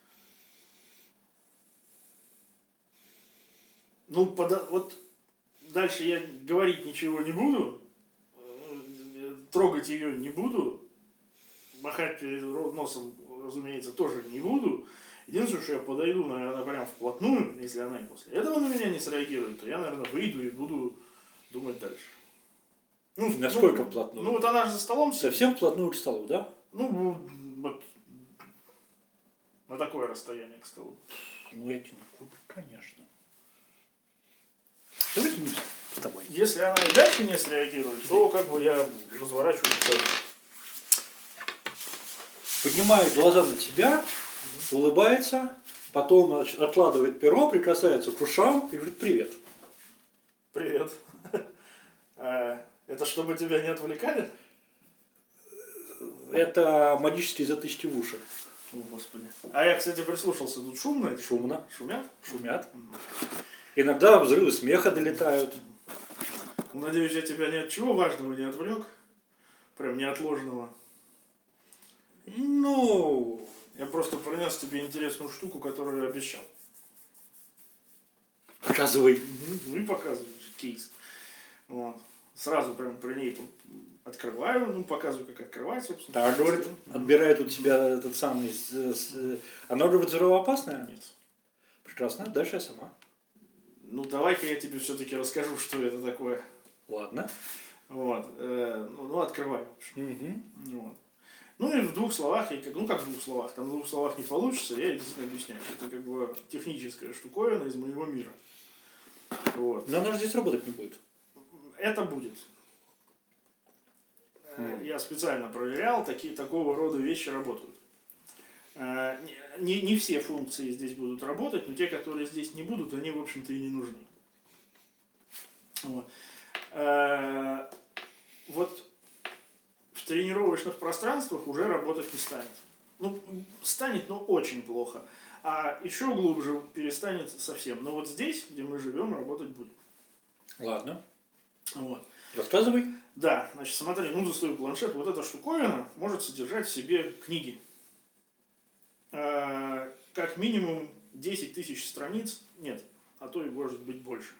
Ну, пода- вот дальше я говорить ничего не буду, э, трогать ее не буду, махать перед ро- носом, разумеется, тоже не буду. Единственное, что я подойду, наверное, прям вплотную, если она и после этого на меня не среагирует, то я, наверное, выйду и буду думать дальше. Ну, Насколько ну, вплотную? Ну, вот она же за столом сидит. Совсем вплотную к столу, да? Ну, вот на такое расстояние к столу. Ну, я тебе говорю, конечно. Давайте не с тобой. Если она и дальше не среагирует, то как бы я разворачиваюсь. к столу. Поднимает глаза на тебя, улыбается, потом значит, откладывает перо, прикасается к ушам и говорит «Привет». Привет. А, это чтобы тебя не отвлекали? Это магические затычки в уши. О, Господи. А я, кстати, прислушался, тут шумно. Шумно, Шумят? шумят. Иногда взрывы смеха долетают. Ну, надеюсь, я тебя ни от чего важного не отвлек. Прям неотложного. Ну, Я просто принес тебе интересную штуку, которую я обещал. показывай. Ну и показываю кейс. Вот. Сразу прям при ней тут открываю, ну показываю, как открывать, собственно. Так, говорит, отбирает у тебя этот самый... с- с- Она уже взрывоопасная? Нет. Прекрасно, дальше я сама. Ну давай-ка я тебе все-таки расскажу, что это такое. Ладно. Вот. Э, ну, ну, открываю. Угу. Вот. Ну и в двух словах, я как, ну как в двух словах, там в двух словах не получится, я действительно объясняю. Это как бы техническая штуковина из моего мира. Вот. Но она же здесь работать не будет. Это будет. Э, Mm. Я специально проверял, такие, такого рода вещи работают. Э, Не, не все функции здесь будут работать, но те, которые здесь не будут, они, в общем-то, и не нужны. Вот. Э, Вот в тренировочных пространствах уже работать не станет. Ну, станет, но очень плохо. А еще глубже перестанет совсем. Но вот здесь, где мы живем, работать будет. Ладно. Вот. Рассказывай. Да, значит, смотри, ну достаю планшет. Вот эта штуковина может содержать в себе книги. Э, Как минимум десять тысяч страниц. Нет, а то и может быть больше.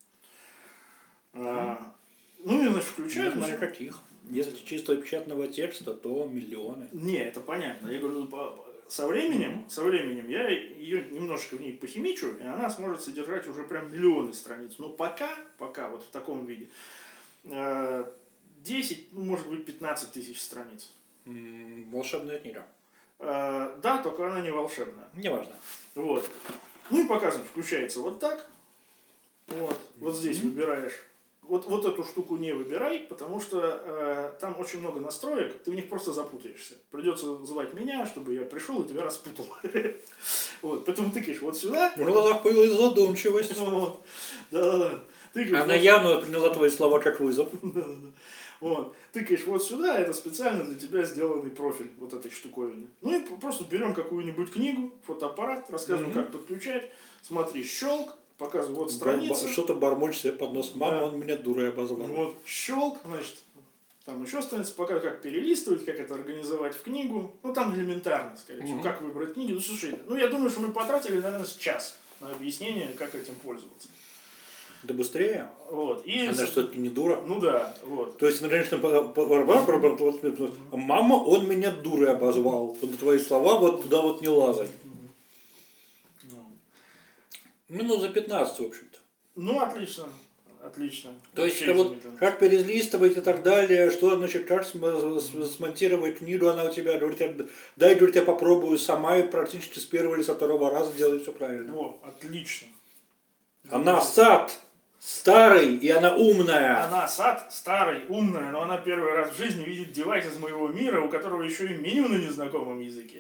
Э, Ну и, значит, включаю. Не знаю, каких. Если чисто печатного текста, то миллионы. Не, это понятно. Я говорю, по- по- со временем, со временем я ее немножко в ней похимичу, и она сможет содержать уже прям миллионы страниц. Но пока, пока вот в таком виде, э, десять, ну, может быть, пятнадцать тысяч страниц. М, Волшебная книга. Э, Да, только она не волшебная. Неважно. Вот. Ну и показывает, включается вот так. Вот, вот здесь Мгм. выбираешь. Вот, вот эту штуку не выбирай, потому что э, там очень много настроек, ты в них просто запутаешься. Придется звать меня, чтобы я пришел и тебя распутал. Вот, поэтому тыкаешь вот сюда. В глазах появилась задумчивость. Вот. Да-да-да. Тыкаешь Она вот- явно приняла твои слова как вызов. Да-да-да. Вот. Тыкаешь вот сюда, это специально для тебя сделанный профиль вот этой штуковины. Ну и просто берем какую-нибудь книгу, фотоаппарат, рассказываем, Мгм. как подключать. Смотри, щелк, показываю, вот страница. Что-то бормочет себе под нос. Мама, Да. он меня дурой обозвал. Вот, щелк, значит, там еще страница, пока как перелистывать, как это организовать в книгу. Ну, там элементарно, скорее всего, Мгм. как выбрать книги. Ну, слушай, ну, я думаю, что мы потратили, наверное, час на объяснение, как этим пользоваться. Да быстрее. Вот, и... Она что-то не дура. Ну, да, вот. То есть, она, конечно, по- по- по- по- по- мама, он меня дурой обозвал. Вот твои слова вот туда вот не лазать. Ну, Минут за пятнадцать, в общем-то. Ну, отлично, отлично. То есть, Вообще вот изумительно. как перелистывать и так далее, что, значит, как см- с- смонтировать книгу, она у тебя, говорит, я- дай, говорит, я попробую сама, и практически с первого или со второго раза делает все правильно. О, отлично. Она сад старый, и она умная. Она сад старый, умная, но она первый раз в жизни видит девайс из моего мира, у которого еще и меню на незнакомом языке.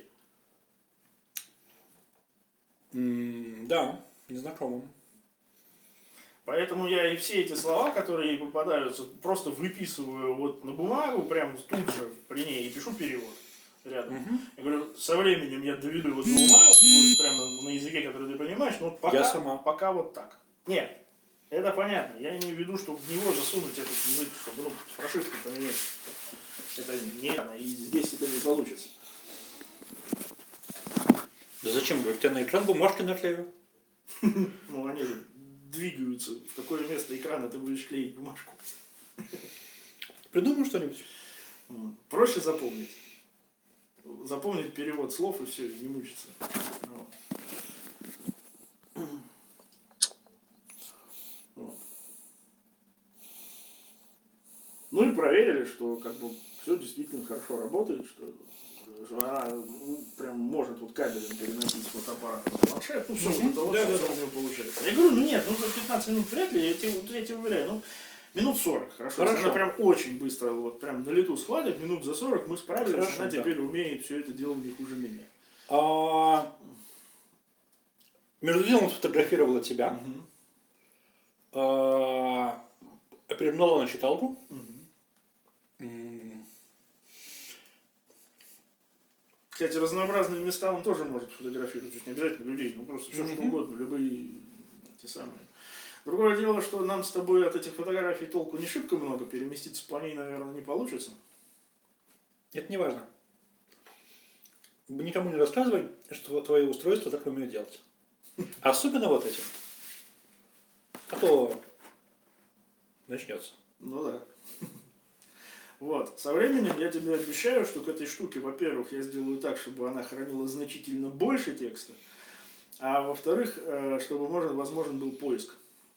М, Да, незнакомым. Поэтому я и все эти слова, которые ей попадаются, просто выписываю вот на бумагу, прямо тут же при ней, и пишу перевод рядом. Мгм. Я говорю, со временем я доведу его до ума, он будет прямо на языке, который ты понимаешь, но вот пока, Я сама. пока вот так. Нет, это понятно. Я имею в виду, чтобы в него засунуть этот язык, чтобы ну, прошивку поменять. Это не она, и здесь это не получится. Да зачем, говорит, я на экран бумажки наклею? Ну, они же двигаются. В какое место экрана ты будешь клеить бумажку? Придумай что-нибудь. Вот. Проще запомнить. Запомнить перевод слов и все, не мучиться. Вот. Вот. Ну и проверили, что как бы все действительно хорошо работает, что, что она ну, прям может вот кабелем переносить фотоаппарат на планшет, ну все, Мгм. вот это вот Да, всё да, да. у него получается. Я говорю, ну нет, ну за пятнадцать минут вряд ли, я тебе, вот я тебе уверяю, ну минут сорок, хорошо. Если Хорошо. она прям очень быстро, вот прям на лету схватит, минут за сорок мы справились, Хорошо, она да. теперь умеет все это делать не хуже меня. А, Между делом сфотографировала тебя. А, Перегнала на читалку. М, Кстати, разнообразные места он тоже может фотографировать, то есть не обязательно людей, ну просто все что Мгм. угодно, любые те самые. Другое дело, что нам с тобой от этих фотографий толку не шибко много, переместиться по ней, наверное, не получится. Это не важно. никому не рассказывай, что твое устройство так умеет делать. Особенно вот этим. А то начнется. Ну да. Вот. Со временем я тебе обещаю, что к этой штуке, во-первых, я сделаю так, чтобы она хранила значительно больше текста, а во-вторых, э, чтобы можно, возможен был поиск.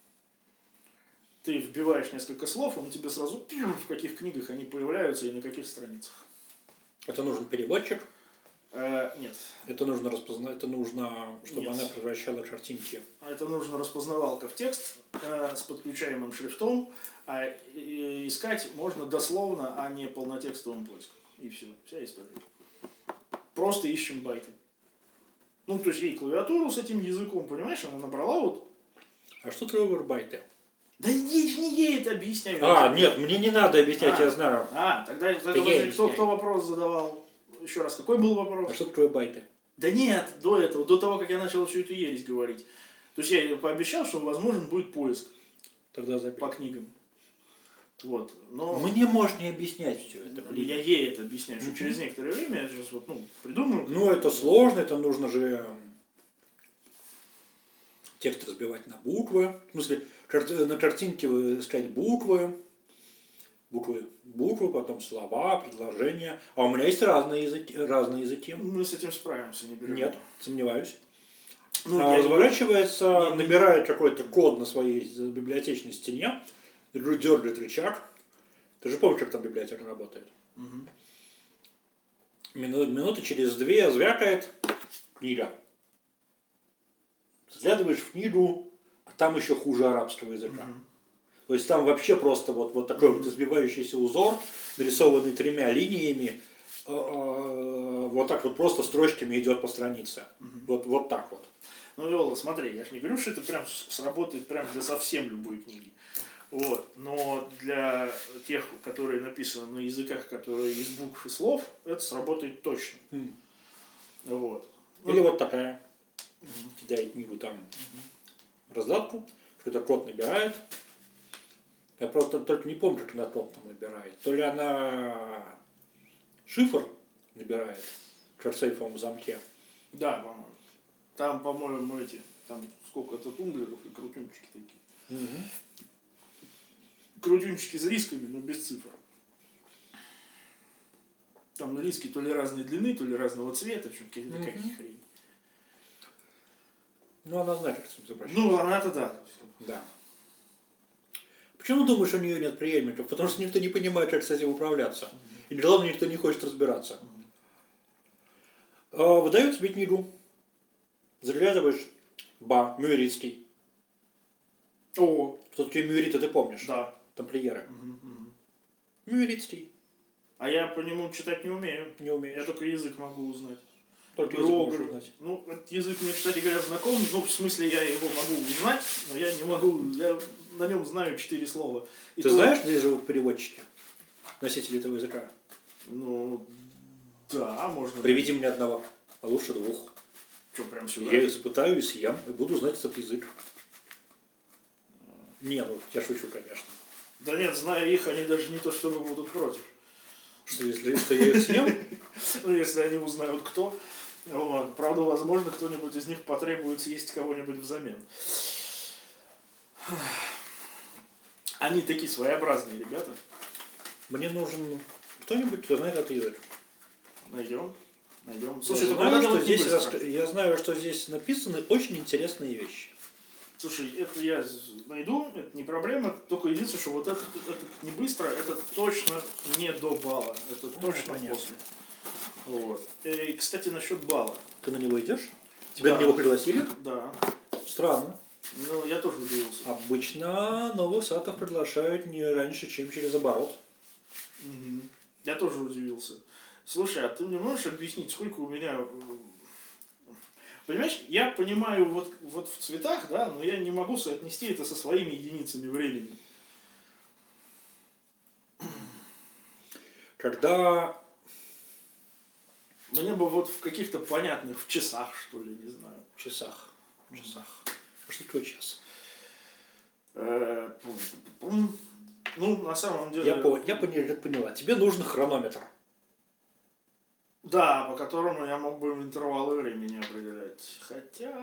Ты вбиваешь несколько слов, он тебе сразу в каких книгах они появляются и на каких страницах. Это нужен переводчик. Э, нет. Это нужно распознать, это нужно, чтобы Нет. она превращала картинки. Это нужно распознавалка в текст э, с подключаемым шрифтом, а и- искать можно дословно, а не полнотекстовым поиском. И все, вся история. Просто ищем байты. Ну, то есть ей клавиатуру с этим языком, понимаешь, она набрала вот. А что такое байты? Да не, не ей это объясняю. А, нет, мне не надо объяснять, А. я знаю. А, тогда, тогда Да я подожди, кто, объясняю. кто вопрос задавал? Еще раз, какой был вопрос? А что такое байты? Да нет, до этого, до того, как я начал всю эту ересь говорить. То есть я ей пообещал, что возможен будет поиск Тогда запись. по книгам. Вот. Но Мне можешь не объяснять все это. блин. я ей это объясняю, что Мгм. через некоторое время я сейчас вот, ну, придумаю. Ну, это сложно, это нужно же текст разбивать на буквы. В смысле, кар- на картинке вы искать буквы, буквы, буквы, потом слова, предложения. А у меня есть разные языки. Разные языки. Мы с этим справимся, не берем. Нет, сомневаюсь. Ну, А я не- разворачивается, я не- набирает какой-то код на своей библиотечной стене, дергает рычаг. Ты же помнишь, как там библиотека работает? Мгм. Мину- Минуты через две звякает книга. Заглядываешь в книгу, а там еще хуже арабского языка. Мгм. То есть там вообще просто вот, вот такой вот избивающийся узор, нарисованный тремя линиями, э, э, вот так вот просто строчками идет по странице. Мгм. Вот, вот так вот. Ну, Виола, смотри, я же не говорю, что это прям с- сработает прям для совсем любой книги. Вот. Но для тех, которые написаны на языках, которые из букв и слов, это сработает точно. М. Вот. Ну, Или вот такая. мгм. Кидает книгу там в раздатку, что-то код набирает. Я просто только не помню, как она код там набирает. То ли она шифр набирает в сейфовом замке. Да, по-моему. Там, по-моему, эти, там сколько-то тумблеров и крутюнчики такие. Крутюнчики с рисками, но без цифр. Там риски то ли разной длины, то ли разного цвета, что какая-то Мгм. такая хрень. Ну, она знает, как с ним изображать. Ну, она-то да. Да. Почему думаешь, у нее нет преемников? Потому что никто не понимает, как с этим управляться. И главное, никто не хочет разбираться. А, выдают тебе книгу. Заглядываешь. Ба, Мюрицкий. О, Кто такие Мюриты, ты помнишь? да. Тамплиеры. Мгм, мгм. Мюрицкий. А я по нему читать не умею. Не Я умеешь. только язык могу узнать. Только язык можешь Иероглиф. узнать. Ну, этот язык мне, кстати говоря, знаком. Ну, в смысле, я его могу узнать, но я не могу. Я на нем знаю четыре слова. И Ты то- знаешь, где живут переводчики? Носители этого языка? Ну, да, можно. Приведи мне одного, а лучше двух. Что, прям сюда? Я их испытаю и съем, и буду знать этот язык. Не, ну я шучу, конечно. Да нет, зная их, они даже не то чтобы будут против. Что если что я их съем? Ну, если они узнают, кто. Вот. Правда, возможно, кто-нибудь из них потребует съесть кого-нибудь взамен. Они такие своеобразные ребята. Мне нужен кто-нибудь, кто знает этот язык. Найдем. Найдем. Я Слушай, только знаю, надо что делать не здесь быстро. раска- я знаю, что здесь написаны очень интересные вещи. Слушай, это я найду, это не проблема. Только единственное, что вот это, это не быстро, это точно не до балла. Это точно понятно. после. Вот. Э, И, кстати, насчет балла. Ты на него идешь? Тебя Да. на него пригласили? Да. Странно. Ну, я тоже удивился. Обычно новых сайтов приглашают не раньше, чем через оборот. Мгм. Я тоже удивился. Слушай, а ты мне можешь объяснить, сколько у меня... э, Понимаешь, я понимаю вот, вот в цветах, да, но я не могу соотнести это со своими единицами времени. Когда Мне бы вот в каких-то понятных, в часах, что ли, не знаю. в часах. В часах. А что такое час? Э, пум-пум. Ну, на самом деле... Я, по, я поняла, я поняла. Тебе нужен хронометр. Да, по которому я мог бы интервалы времени определять. Хотя...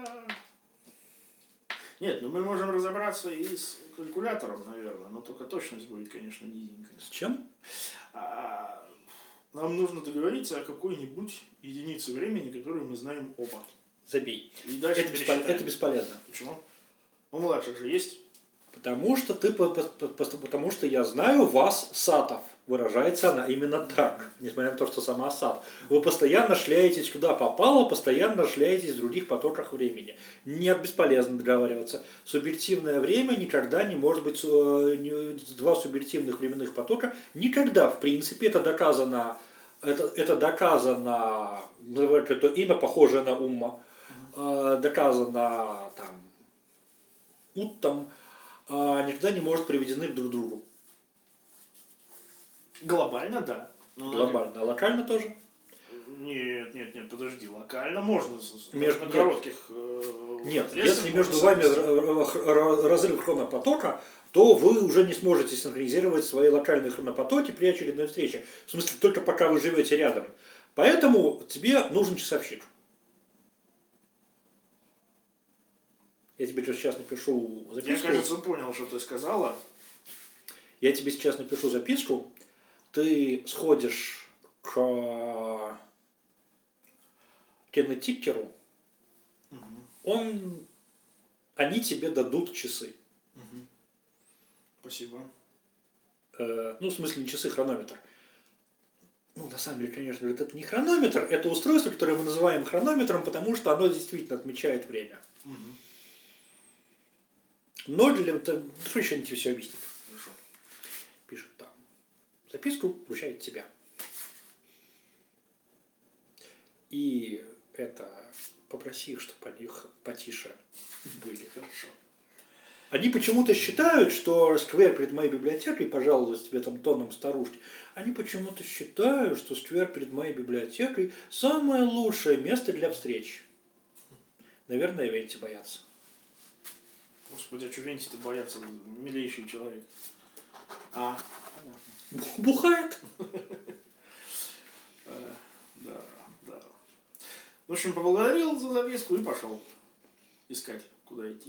Нет, ну мы можем разобраться и с калькулятором, наверное, но только точность будет, конечно, низенькая. С чем? А нам нужно договориться о какой-нибудь единице времени, которую мы знаем оба. Забей. И дальше Это, беспол- пересчитаем. это бесполезно. Почему? У младших же есть. Потому что ты, по- по- по- потому что я знаю вас, сатов. Выражается она именно так, несмотря на то, что сама сат. Вы постоянно шляетесь куда попало, постоянно шляетесь в других потоках времени. Нет, бесполезно договариваться. Субъективное время никогда не может быть, э, не- два субъективных временных потока. Никогда, в принципе, это доказано, это, это доказано, называют это имя, похожее на умма, э, доказано там, уттом, а никогда не может приведены друг к другу. Глобально, да. Но Глобально. А локально тоже? Нет, нет, нет, подожди. Локально можно с- Между- на коротких э, Нет, отрезках если между можно вами совместить. р- р- разрыв хронопотока, то вы уже не сможете синхронизировать свои локальные хронопотоки при очередной встрече. В смысле, только пока вы живете рядом. Поэтому тебе нужен часовщик. Я тебе сейчас напишу Я, записку. кажется, понял, что ты сказала. Я тебе сейчас напишу записку. Ты сходишь к кинотикеру. Он, они тебе дадут часы. Спасибо. Э, ну, в смысле, не часы, хронометр. Ну, на самом деле, конечно, это не хронометр, это устройство, которое мы называем хронометром, потому что оно действительно отмечает время. Мгм. Но для этого, что еще не тебе все объяснит? Хорошо. Пишет там. Записку вручает тебя. И это попроси их, чтобы они их потише были. Хорошо. Они почему-то считают, что сквер перед моей библиотекой, пожалуйста, тебе там тоном старушки, они почему-то считают, что сквер перед моей библиотекой самое лучшее место для встреч. Наверное, Венти боятся. Господи, а что Венти-то боятся? Милейший человек. А, понятно. Бухает. Э, Да, да. В общем, поблагодарил за записку и пошел искать, куда идти.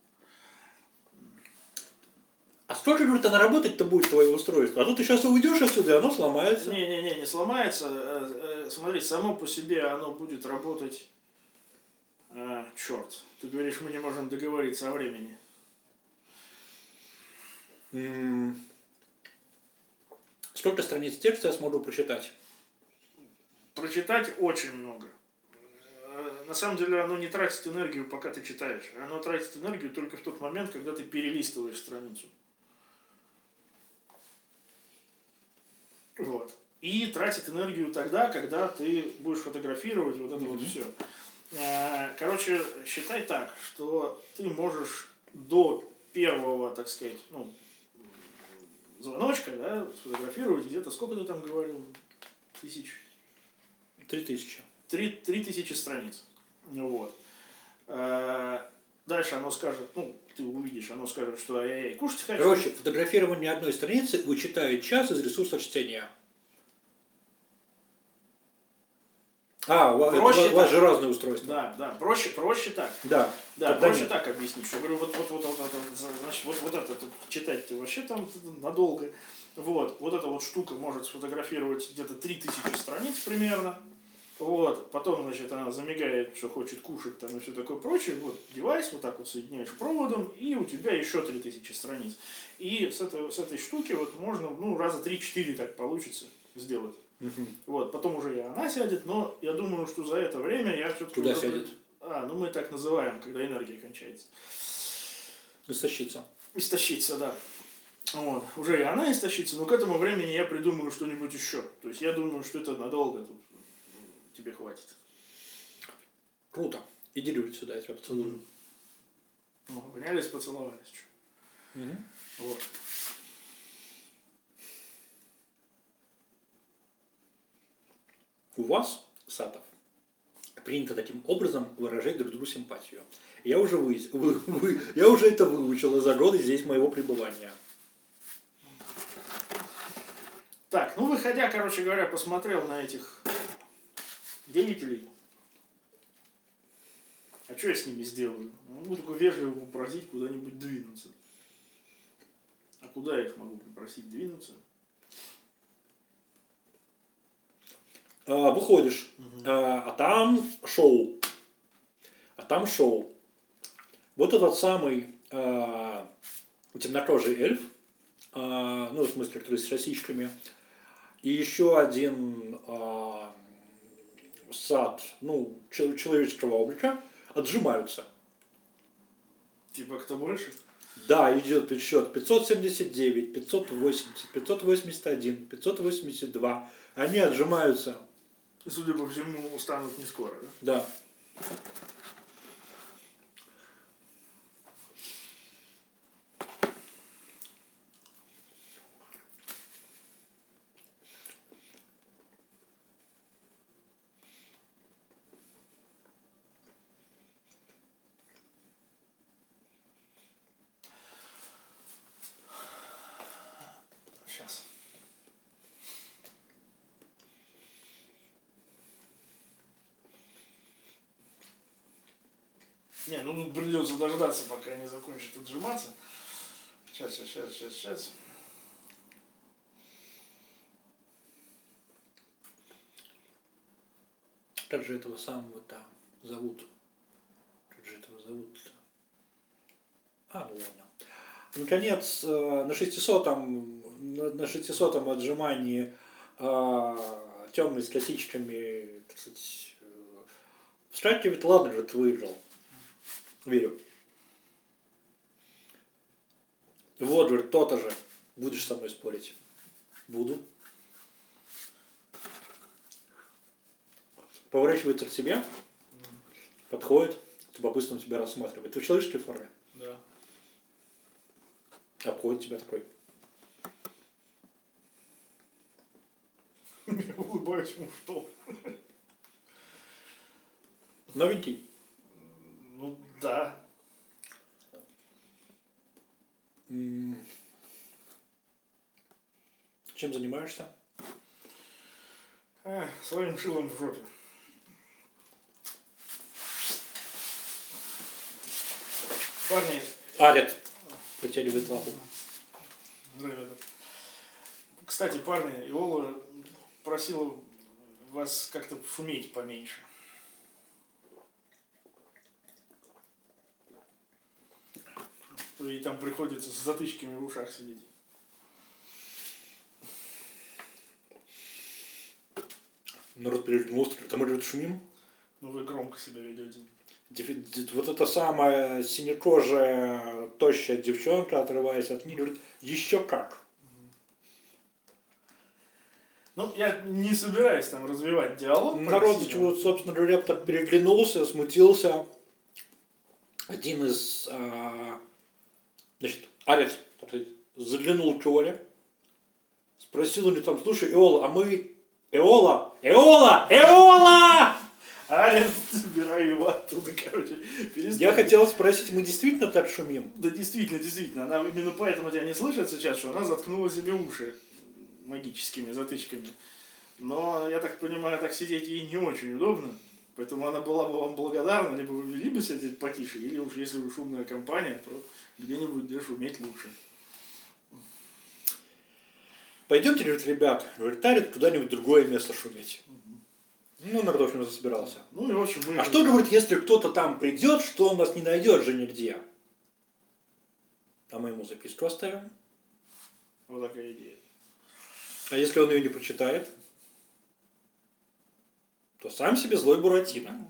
А сколько, говорит, она работать-то будет, твое устройство? А то ты сейчас уйдешь отсюда, и оно сломается. Не-не-не, не сломается. Э, э, Смотри, само по себе оно будет работать. А, черт, ты говоришь, мы не можем договориться о времени. М, Сколько страниц текста я смогу прочитать? Прочитать очень много. Э, На самом деле оно не тратит энергию, пока ты читаешь. Оно тратит энергию только в тот момент, когда ты перелистываешь страницу. Вот. И тратит энергию тогда, когда ты будешь фотографировать вот это вот все. Короче, считай так, что ты можешь до первого, так сказать, ну, звоночка, да, сфотографировать где-то, сколько ты там говорил, тысяч? Три тысячи. Три, три тысячи страниц. Вот. Э, Дальше оно скажет, ну, ты увидишь, оно скажет, что ай-яй-яй, кушать хочу. Короче, фотографирование одной страницы вычитает час из ресурса чтения. А, у вас, Проще у вас так. же разные устройства. Да, да, проще, проще так. Да. Да, тогда проще нет. так объяснить, что говорю, вот, вот, вот, вот, вот, значит, вот, вот это тут читать-то вообще там надолго. Вот, вот эта вот штука может сфотографировать где-то три тысячи страниц примерно. Вот, потом, значит, она замигает, что хочет кушать там и все такое прочее. Вот, девайс вот так вот соединяешь проводом, и у тебя еще три тысячи страниц. И с этой, с этой штуки вот можно, ну, раза три-четыре так получится сделать. Мгм. Вот, потом уже и она сядет, но я думаю, что за это время я все-таки... Куда сядет? А, ну мы так называем, когда энергия кончается. Истощиться. Истощиться, да. Вот. Уже и она истощится, но к этому времени я придумаю что-нибудь еще. То есть я думаю, что это надолго тут тебе хватит. Круто. Иди, Люль, сюда, я тебя поцелую. Ну, обнялись, поцеловались. Чё. Мгм. Вот. У вас, Сатов, принято таким образом выражать друг другу симпатию. Я уже, вы, вы- вы- я уже это выучила за годы здесь моего пребывания. Так, ну выходя, короче говоря, посмотрел на этих Деятелей. А что я с ними сделаю? Могу только вежливо попросить куда-нибудь двинуться. А куда я их могу попросить двинуться? А, выходишь, Мгм. а, а там шоу. А там шоу. Вот этот самый а, темнокожий эльф, а, ну, в смысле, который с росичками, и еще один а, сад, ну, чел- человеческого облика, отжимаются. Типа кто больше? Да, идет счет пятьсот семьдесят девять, пятьсот восемьдесят, пятьсот восемьдесят один, пятьсот восемьдесят два. Они отжимаются. И, судя по всему, устанут не скоро, да? Да. Сейчас. Не, ну тут придется дождаться, пока они закончат отжиматься. Сейчас, сейчас, сейчас, сейчас, сейчас. Как же этого самого там зовут? Как же этого зовут? А, ну ладно. Наконец, э, на шестисотом, на на шестисотом отжимании э, темный с косичками, так сказать, э, вскакивает, ладно же, ты выиграл. Верю. Вот же, то-то же. Будешь со мной спорить? Буду. Поворачивается к тебе, подходит, с любопытством тебя рассматривает. Ты в человеческой форме? Да. Обходит тебя такой. Я улыбаюсь ему в том. Новенький. Ну да. М. Чем занимаешься? А, своим шилом в жопе. Парни, Арит. Потягивает лапу. да, ребята. Кстати, парни, Иола просила вас как-то шуметь поменьше. И там приходится с затычками в ушах сидеть. Народ переглянулся, говорит, а мы говорит, шумим. Ну вы громко себя ведете. Дефи- д- Вот эта самая синекожая, тощая девчонка, отрываясь от них, говорит, еще как. Ну, я не собираюсь там развивать диалог. Народ, практически. вот, собственно говоря, так переглянулся, смутился. Один из, а, значит, Арит заглянул к Иоле, спросил у него там, слушай, Иола, а мы... Эола! Эола! Эола! А я забираю его оттуда, короче. перестань. Я хотел спросить, мы действительно так шумим? Да действительно, действительно. Она именно поэтому тебя не слышит сейчас, что она заткнула себе уши магическими затычками. Но, я так понимаю, так сидеть ей не очень удобно. Поэтому она была бы вам благодарна, либо вы вели бы сидеть потише, или уж если вы шумная компания, то где-нибудь где шуметь лучше. Пойдемте, говорит, ребят, говорит, Арит куда-нибудь в другое место шуметь. Ну, народ, в общем, засобирался. Ну и в общем мы... А что, говорит, если кто-то там придет, что он нас не найдет же нигде? А мы ему записку оставим. Вот такая идея. А если он ее не прочитает, то сам себе злой Буратино.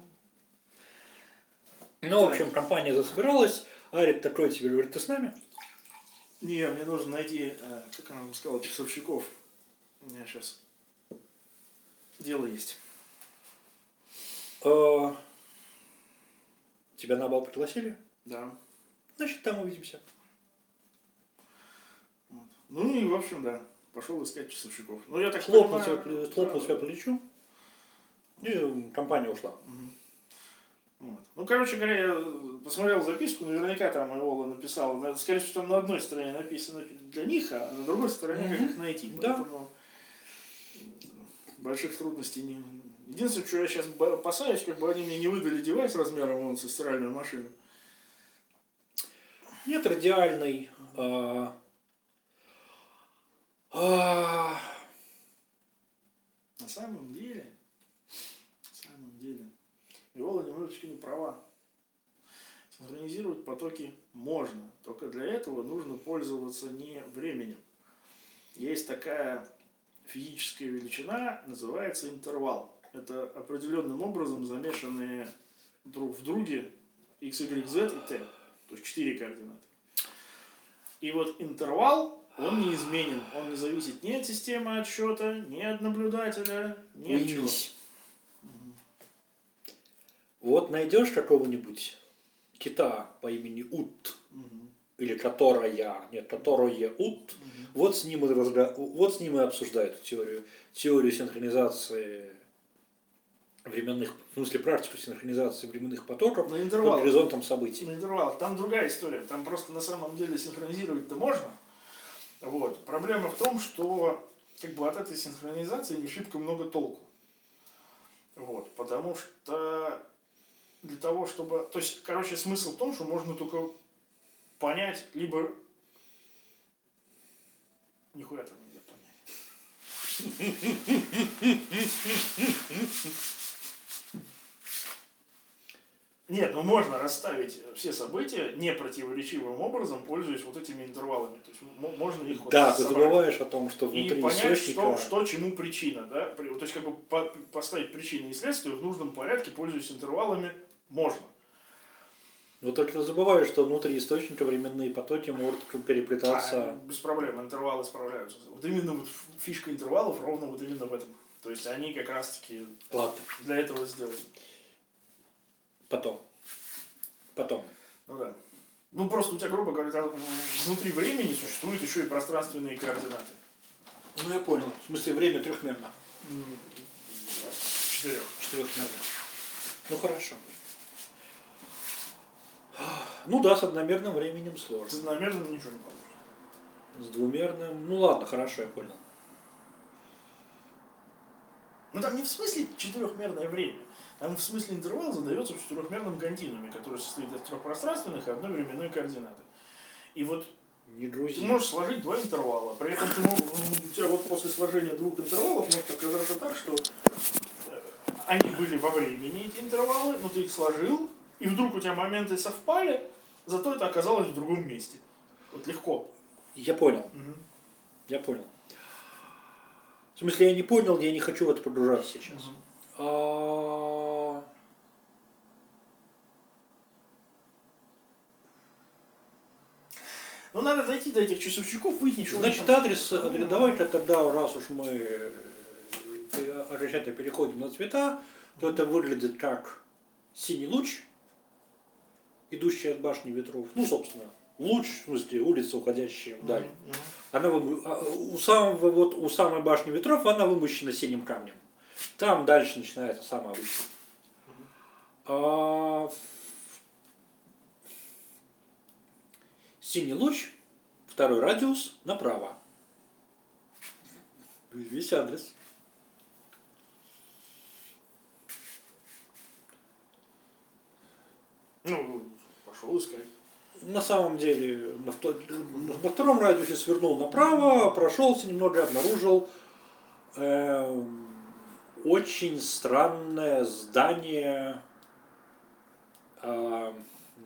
Ну, в общем, компания засобиралась. Арит такой тебе говорит, ты с нами? Не, мне нужно найти, э, как она вам сказала, часовщиков. У меня сейчас дело есть. Э, Тебя на бал пригласили? Да. Значит, там увидимся. Вот. Ну и, в общем, да. Пошел искать часовщиков. Ну, я так Хлопнул понимаю... себя, хлопнул себя по плечу. И компания ушла. Мгм. Вот. Ну, короче говоря, я посмотрел записку, наверняка там Иола написала. на- Скорее всего, там на одной стороне написано для них, а на другой стороне как Мгм. их найти. Да. Поэтому больших трудностей не, Единственное, что я сейчас опасаюсь, как бы они мне не выдали девайс размером вон со стиральную машину. Нет, радиальный. а, а, На самом деле, на самом деле, Виола немножечко не права. Синхронизировать потоки можно, только для этого нужно пользоваться не временем. Есть такая физическая величина, называется интервал. Это определенным образом замешанные друг в друге x, y, z и t, то есть четыре координаты. И вот интервал, он неизменен, он не зависит ни от системы отсчета, ни от наблюдателя, ни от чего. уймись. Вот найдешь какого-нибудь кита по имени Ут, Мгм. или которая, нет, которое Ут, Мгм. вот с ним и, разга- вот с ним и обсуждают теорию, теорию синхронизации временных, в смысле практику синхронизации временных потоков На по интервал. горизонтам событий. На интервал. Там другая история. Там просто на самом деле синхронизировать-то можно. Вот. Проблема в том, что как бы от этой синхронизации не шибко много толку. Вот. Потому что для того, чтобы... То есть, короче, смысл в том, что можно только понять, либо... Нихуя там нельзя понять. Нет, ну можно расставить все события непротиворечивым образом, пользуясь вот этими интервалами. То есть м- можно их вот Да, ты собрать. забываешь о том, что И внутри понять, источника... что, что чему причина. Да? При- То есть как бы по- поставить причины и следствия в нужном порядке, пользуясь интервалами, можно. Но только ты забываешь, что внутри источника временные потоки могут переплетаться. А, без проблем, интервалы справляются. Вот именно вот фишка интервалов ровно вот именно в этом. То есть они как раз таки Ладно, для этого сделаны. потом. Потом. Ну да. Ну просто у тебя, грубо говоря, там внутри времени существуют еще и пространственные координаты. Ну я понял. В смысле, время трехмерно. Четырех. Четырехмерно. Ну хорошо. Ну да, с одномерным временем С сложно. одномерным ничего не получится. С двумерным. Ну ладно, хорошо, я понял. Ну там не в смысле четырехмерное время. Там в смысле интервал задается в четырехмерном континууме, который состоит из трех пространственных и одной временной координаты. И вот Не ты грузи. можешь сложить два интервала. При этом ты мог- у тебя вот после сложения двух интервалов может оказаться так, что э, они были во времени, эти интервалы, но ты их сложил, и вдруг у тебя моменты совпали, зато это оказалось в другом месте. Вот легко. Я понял. Мгм. Я понял. В смысле, я не понял, я не хочу в это погружаться сейчас. Мгм. А, Ну надо дойти до этих часовщиков, выяснить, что Значит, они там- адрес, адрес- давай-ка тогда, раз уж мы э, окончательно переходим на цвета, то это выглядит как синий луч, идущий от башни ветров. Ну, собственно, луч, в смысле, улица, уходящая вдаль. Мгм. Мгм. Она вымы- а, у, самого, вот, у самой башни ветров она вымощена синим камнем. Там дальше начинается самое обычное. А, в- синий луч, второй радиус, направо. Весь адрес. Ну, пошел искать. На самом деле, на, вто- на втором радиусе свернул направо, прошелся немного, обнаружил эм, очень странное здание. эм,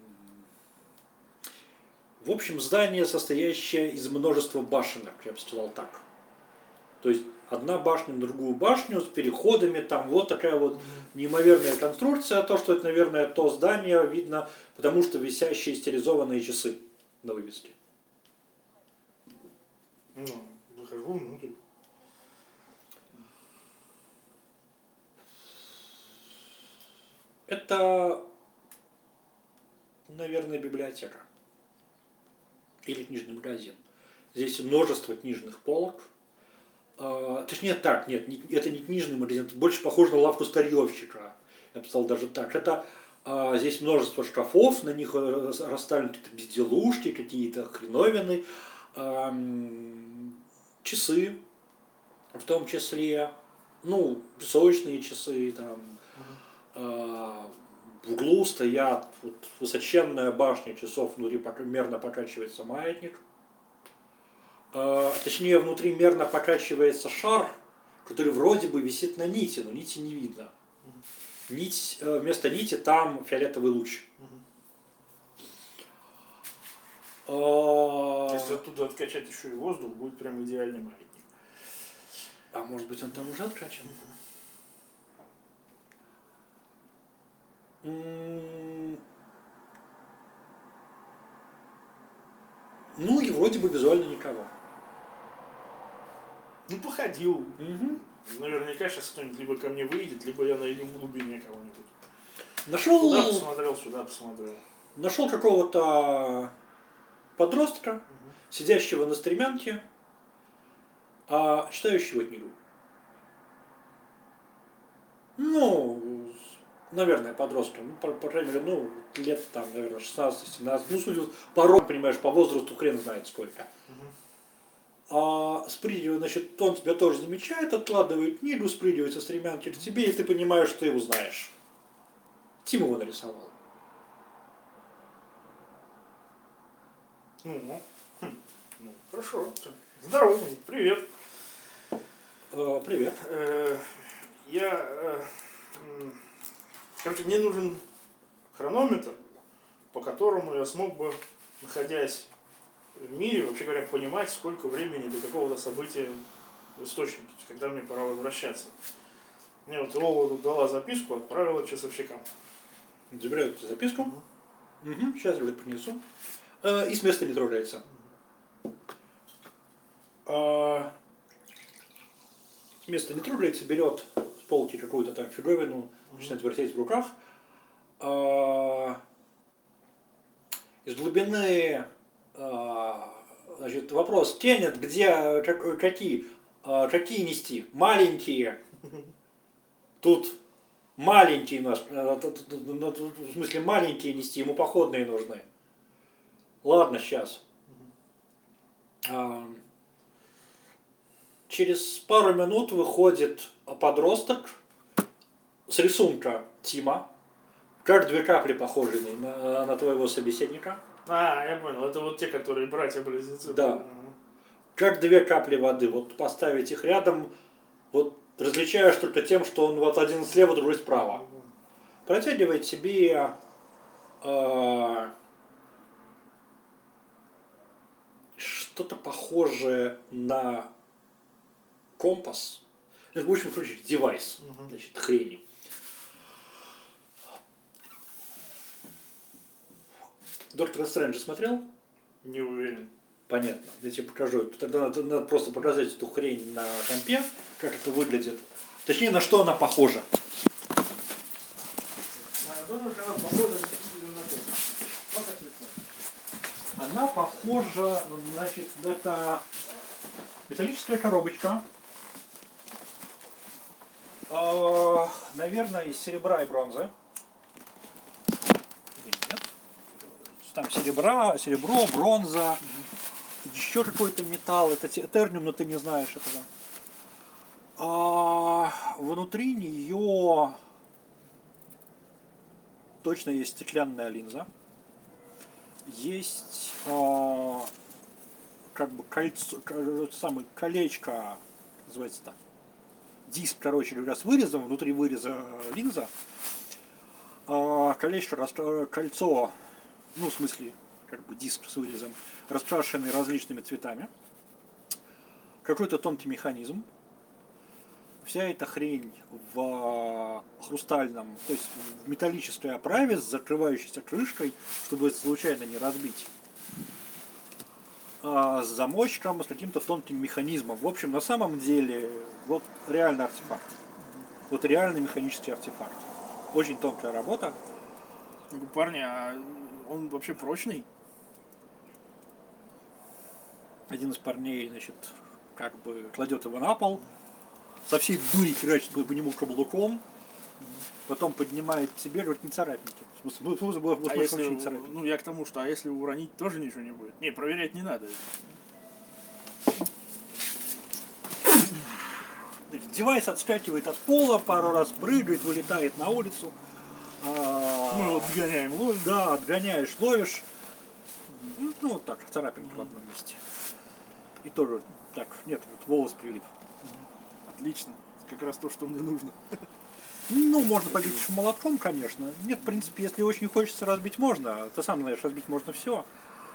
в общем, здание, состоящее из множества башенок, я бы сказал так. То есть одна башня на другую башню с переходами, там вот такая вот неимоверная конструкция. То, что это, наверное, то здание, видно, потому что висящие стилизованные часы на вывеске. Ну, захожу внутрь. Это, наверное, библиотека. Или книжный магазин. Здесь множество книжных полок. А, точнее, так, нет, не- это не книжный магазин, это больше похоже на лавку старьевщика. Я бы сказал даже так. Это а, здесь множество шкафов, на них э, расставлены какие-то безделушки, какие-то хреновины, ам, часы, в том числе ну, песочные часы, там, э, в углу стоят вот, высоченная башня часов, внутри пока- мерно покачивается маятник. Э, точнее, внутри мерно покачивается шар, который вроде бы висит на нити, но нити не видно. Нить, э, вместо нити там фиолетовый луч. Э, Если оттуда откачать еще и воздух, будет прям идеальный маятник. А может быть он там уже откачан? М, Ну и вроде бы визуально никого. Ну, походил. Мгм. Наверняка сейчас кто-нибудь либо ко мне выйдет, либо я найду в глубине кого-нибудь. Нашел, Туда посмотрел, сюда посмотрел. нашел какого-то подростка, сидящего на стремянке, а читающего книгу. Ну, наверное, подростка. Ну, по, по крайней мере, ну, лет там, наверное, шестнадцать-семнадцать. Ну, судя по роду, понимаешь, по возрасту хрен знает сколько. А спрыгивает, значит, он тебя тоже замечает, откладывает книгу, спрыгивает со стремянки к тебе, и ты понимаешь, что ты его знаешь. Тим его нарисовал. Ну, ну, хм, ну, хорошо. Здорово, привет. Э, привет. Э, Я, э, м, короче, мне нужен хронометр, по которому я смог бы, находясь в мире, вообще говоря, понимать, сколько времени до какого-то события в источнике, то есть когда мне пора возвращаться. Мне вот Лола тут дала записку, отправила часовщикам. Забираю эту записку. Угу, сейчас я принесу. Э, и с места не трогается. А, с места не трогается, берет с полки какую-то там фиговину, начинает вертеть в руках. А, из глубины а, значит, вопрос тянет, где, как- какие, а, какие нести? Маленькие. Тут маленькие у нас, э, тут- тут- ну, тут, в смысле маленькие нести, ему походные нужны. Ладно, сейчас. А, через пару минут выходит подросток с рисунка Тима, как две капли похожие на, на твоего собеседника. А, я понял, это вот те, которые братья-близнецы. Да. Как две капли воды. Вот поставить их рядом, вот различаешь только тем, что он вот один слева, другой справа. Протягивает себе э, что-то похожее на компас. В общем случае, девайс, значит, хрени. Доктора Стрэнджа смотрел? Не уверен. Понятно. Я тебе покажу. Тогда надо, надо просто показать эту хрень на компе, как это выглядит. Точнее, на что она похожа. Она похожа, значит, это металлическая коробочка. Э, наверное, из серебра и бронзы. Или нет? Там серебра, серебро, бронза, еще какой-то металл, это терниум, но ты не знаешь этого. А внутри нее точно есть стеклянная линза. Есть а, как бы кольцо, самое колечко, называется так. Диск, короче говоря, с вырезом, внутри выреза линза. А, колечко, кольцо, ну, в смысле, как бы диск с вырезом, раскрашенный различными цветами. Какой-то тонкий механизм. Вся эта хрень в хрустальном, то есть в металлической оправе с закрывающейся крышкой, чтобы случайно не разбить. А с замочком, с каким-то тонким механизмом. В общем, на самом деле, вот реально артефакт. Вот реальный механический артефакт. Очень тонкая работа. Парни, а он вообще прочный? Один из парней, значит, как бы кладет его на пол, со всей дури херачит по нему каблуком, потом поднимает к себе, говорит, не царапники. А если, ну я к тому, что а если уронить, тоже ничего не будет? Не, проверять не надо. Значит, девайс отскакивает от пола, пару раз прыгает, вылетает на улицу. А, Мы вот гоняем, ловим. Да, отгоняешь, ловишь. Ну, ну, вот так, царапинки в одном месте. И тоже так, нет, вот волос прилип. Отлично. Как раз то, что мне нужно. Ну, можно побить молотком, конечно. Нет, в принципе, если очень хочется разбить, можно. Ты сам знаешь, разбить можно все.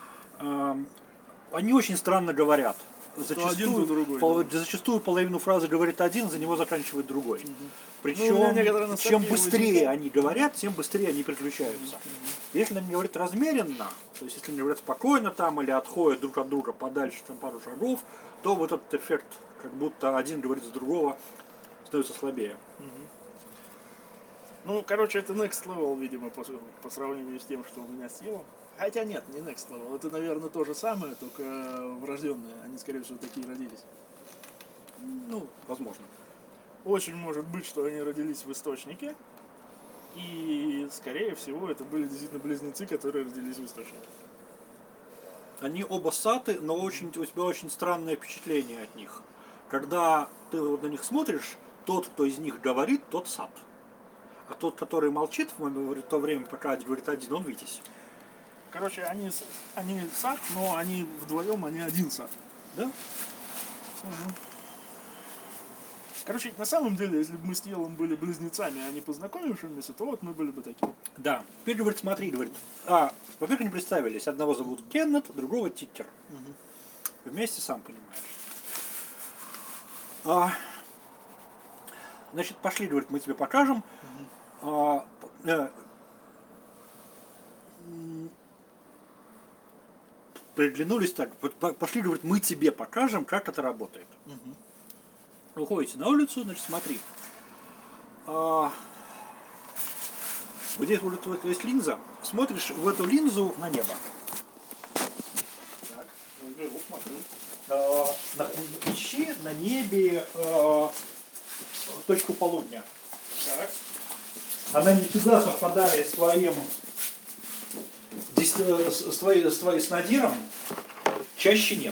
Они очень странно говорят. Зачастую, один, то другой, пол- да. зачастую половину фразы говорит один, за него заканчивает другой. Причем, Ну, у меня некоторая чем ностальгия быстрее возникает. они говорят, тем быстрее они переключаются. Если они говорят размеренно, то есть если они говорят спокойно там или отходят друг от друга подальше там пару шагов, то вот этот эффект, как будто один говорит за другого, становится слабее. Ну, короче, это next level, видимо, по, по сравнению с тем, что у меня с Евом. Хотя нет, не next level. Это, наверное, то же самое, только врожденные. Они, скорее всего, такие родились. Ну, возможно. Очень может быть, что они родились в источнике. И, скорее всего, это были действительно близнецы, которые родились в источнике. Они оба саты, но очень, у тебя очень странное впечатление от них. Когда ты вот на них смотришь, тот, кто из них говорит, тот сат. А тот, который молчит в момент- в то время, пока говорит один, он витязь. Короче, они, с- они сад, но они вдвоем, они один сад. Да? Короче, на самом деле, если бы мы с Елом были близнецами, а не познакомившимися, то вот мы были бы такие. Да. Теперь говорит, смотри, говорит. А, во-первых, они представились. Одного зовут Кеннет, другого Тикер. Вместе, сам понимаешь. А, значит, пошли, говорит, мы тебе покажем. А, э, м, приглянулись так. Вот по- пошли, говорит, мы тебе покажем, как это работает. Выходите на улицу, значит, смотри. А, вот здесь вот, вот есть линза. Смотришь в эту линзу на небо. Так, ну, беру, смотрю. А, на, ищи на небе а, точку полудня. Так. Она не всегда совпадает с твоим дис- э, с, с твоей, с твоей с надиром. Чаще нет.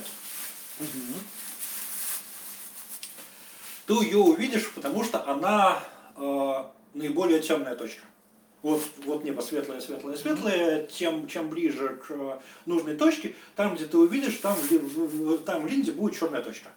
Ты ее увидишь, потому что она э, наиболее темная точка. Вот, вот небо светлое, светлое, светлое, тем, чем ближе к э, нужной точке, там, где ты увидишь, там, в ли- в- в- там в линзе будет черная точка.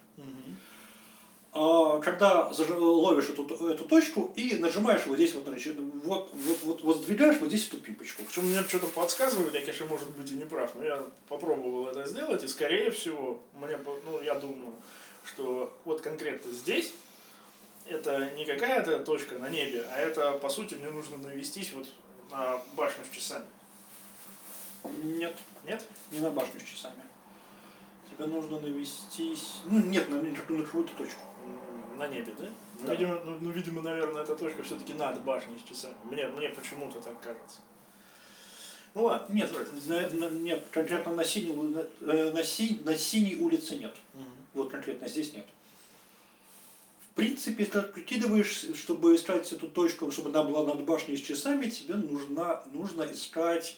А, когда заж- ловишь эту, эту точку и нажимаешь вот здесь, вот, значит, вот, вот, вот, вот сдвигаешь вот здесь эту пимпочку. Причем мне что-то подсказывает, я, конечно, может быть и не прав, но я попробовал это сделать, и скорее всего, мне, по- ну, я думаю, что вот конкретно здесь это не какая-то точка на небе, а это, по сути, мне нужно навестись вот на башню с часами. Нет, Нет? не на башню с часами. Тебе нужно навестись... Ну, нет, на, на какую-то точку. М, На небе, да? Ну, Да. видимо, ну, ну, видимо, наверное, эта точка все-таки над башней с часами. Мне, мне почему-то так кажется. Ну ладно. Нет, на- на- нет, конкретно на синей, на, э, на, си- на синей улице нет. Мгм. Вот конкретно здесь нет. В принципе, как прикидываешь, чтобы искать эту точку, чтобы она была над башней с часами, тебе нужно, нужно искать,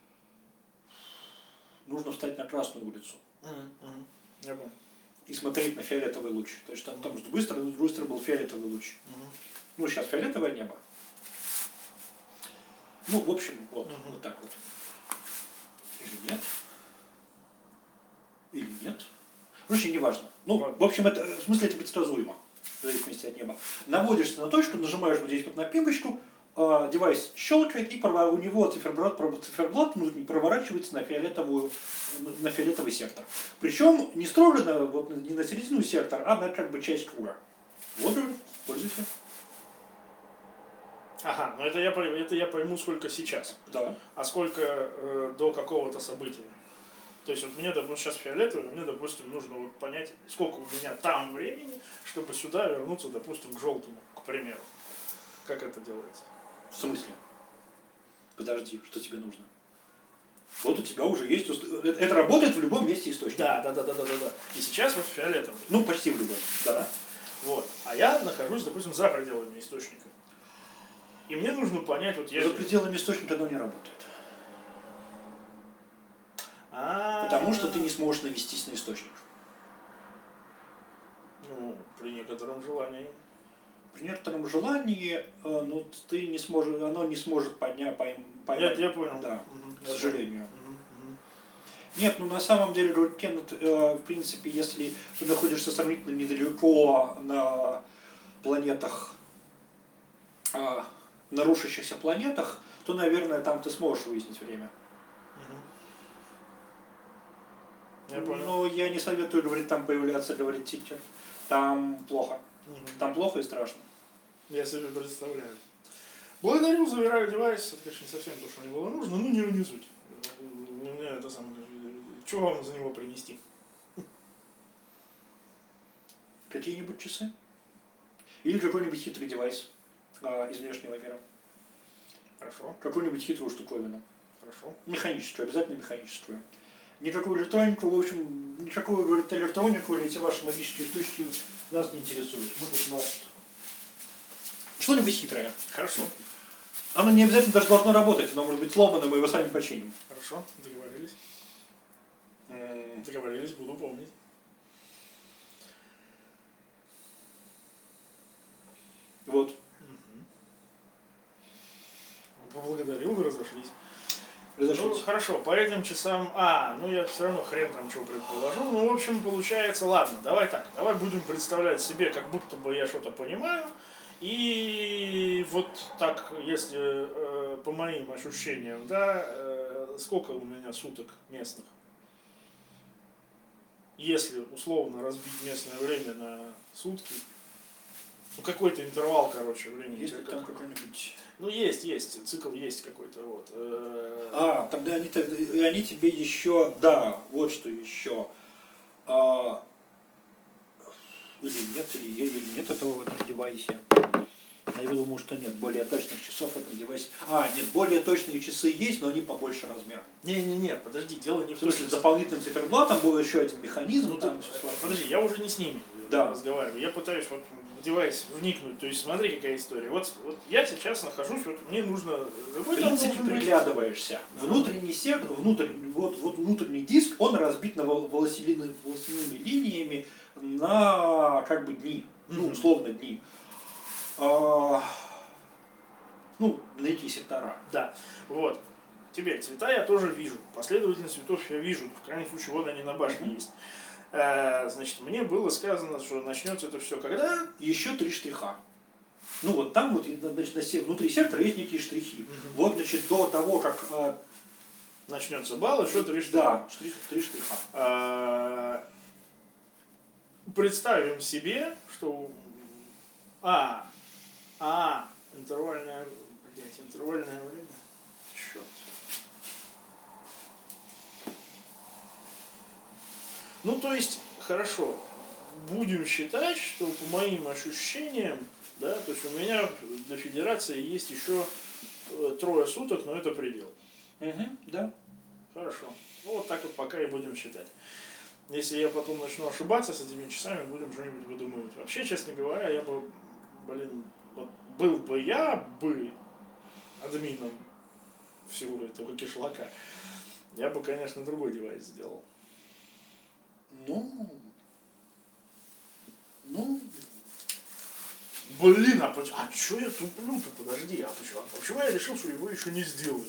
нужно встать на Красную улицу Мгм, мгм. Я понял. и смотреть на фиолетовый луч. То есть там, там быстро, быстро был фиолетовый луч. Мгм. Ну, сейчас фиолетовое небо. Ну, в общем, вот, Мгм. вот так вот. Или нет? Или нет? Короче, неважно. Ну, в общем, это, в смысле, это предсказуемо, в зависимости от неба. Наводишься на точку, нажимаешь вот здесь вот на пимпочку, э, девайс щелкает, и прова- у него циферблат, пров- циферблат внутренний проворачивается на, фиолетовую, на фиолетовый сектор. Причем не строго на, вот, не на середину сектора, а на как бы часть круга. Вот уже, пользуйся. Ага, но это я, пойму- это я пойму, сколько сейчас. Да. А сколько э, до какого-то события. То есть вот мне, допустим, сейчас фиолетовый, мне, допустим, нужно вот понять, сколько у меня там времени, чтобы сюда вернуться, допустим, к желтому, к примеру. Как это делается? В смысле? Подожди, что тебе нужно? Вот у тебя уже есть... уст- э, Это работает в любом месте источника. Да, да, да, да, да, да, да. И сейчас вот фиолетовый. Ну, почти в любом. Да. Вот. А я нахожусь, допустим, за пределами источника. И мне нужно понять, вот я... За пределами источника оно не работает. А, Потому что ты не сможешь навестись на источник. Ну, при некотором желании. При некотором желании, э, ну, ты не сможешь, оно не сможет поднять, поймать. Я, я понял. Да, Мгм. к сожалению. Мгм. Мгм. Нет, ну на самом деле, говорю, Кеннет, э, в принципе, если ты находишься сравнительно недалеко на планетах, э, на рушащихся планетах, то, наверное, там ты сможешь выяснить время. Мгм. Я понял. Но я не советую, говорить, там появляться, говорит Тиктер. Там плохо. Мгм. Там плохо и страшно. Я себе представляю. Благодарю, забираю девайс. Это, конечно, не совсем то, что мне было нужно, но не, не суть. Мне это самое... Чего вам за него принести? Какие-нибудь часы? Или какой-нибудь хитрый девайс э, из внешнего мира. Хорошо, Какую-нибудь хитрую штуковину. хорошо. Механическую, обязательно механическую. Никакую электронику, в общем, никакую, говорит, электронику или эти ваши магические штучки нас не интересуют. Мы тут нас... Что-нибудь хитрое. Хорошо, Оно не обязательно даже должно работать, оно может быть сломано, мы его сами починим. хорошо. Договорились. М, Договорились, буду помнить. Вот. Мгм. Поблагодарил, вы разошлись. Ну, Разошлись. хорошо, по этим часам... А, ну я все равно хрен там чего предположу. Ну, в общем, получается, ладно, давай так. Давай будем представлять себе, как будто бы я что-то понимаю. И вот так, если э, по моим ощущениям, да, э, сколько у меня суток местных? Если условно разбить местное время на сутки, ну какой-то интервал, короче, времени. Есть ли как- там какой-нибудь... Ну есть, есть, цикл есть какой-то, вот. э, А, тогда они, тогда- и они тебе еще... Да, вот что еще. А, или нет, или, или нет этого в этом девайсе. А я думаю, что нет, более точных часов в этом девайсе. А, нет, более точные часы есть, но они побольше размером. Не-не-не, подожди, дело не В в том, смысле, что... дополнительным циферблатом был еще один механизм. Ну, там, ты- всё сложно. подожди, я уже не с ними Да. разговариваю. Я пытаюсь вот в девайс вникнуть. То есть смотри, какая история. Вот, вот я сейчас нахожусь, вот мне нужно... В Какой там принципе, должен быть? приглядываешься. Внутренний сектор, внутренний, вот, вот внутренний диск, он разбит на вол- волосяными, волосяными линиями на как бы дни, ну, Мгм. условно дни. А, ну, на эти сектора. Да, вот. Теперь цвета я тоже вижу. Последовательность цветов я вижу. В крайнем случае, вот они на башне есть. Э, Значит, мне было сказано, что начнется это все когда? Еще три штриха. Ну вот там вот значит, на се- внутри сектора есть некие штрихи. Мгм. Вот, значит, до того, как... э, Начнется бал, еще три штуки. да, штрих, три штриха. А, Представим себе, что а, а, интервальное, блядь, интервальное время, черт. Ну, то есть, хорошо, будем считать, что по моим ощущениям, да, то есть у меня для федерации есть еще э, трое суток, но это предел. Мгм, да. Хорошо. Ну, вот так вот пока и будем считать. Если я потом начну ошибаться с этими часами, будем что-нибудь выдумывать. Вообще, честно говоря, я бы, блин, вот был бы я бы админом всего этого кишлака, я бы, конечно, другой девайс сделал. Ну, ну, Блин, а, поч- а чё я туплю-то? Подожди, а почему, а почему я решил, что его еще не сделаю?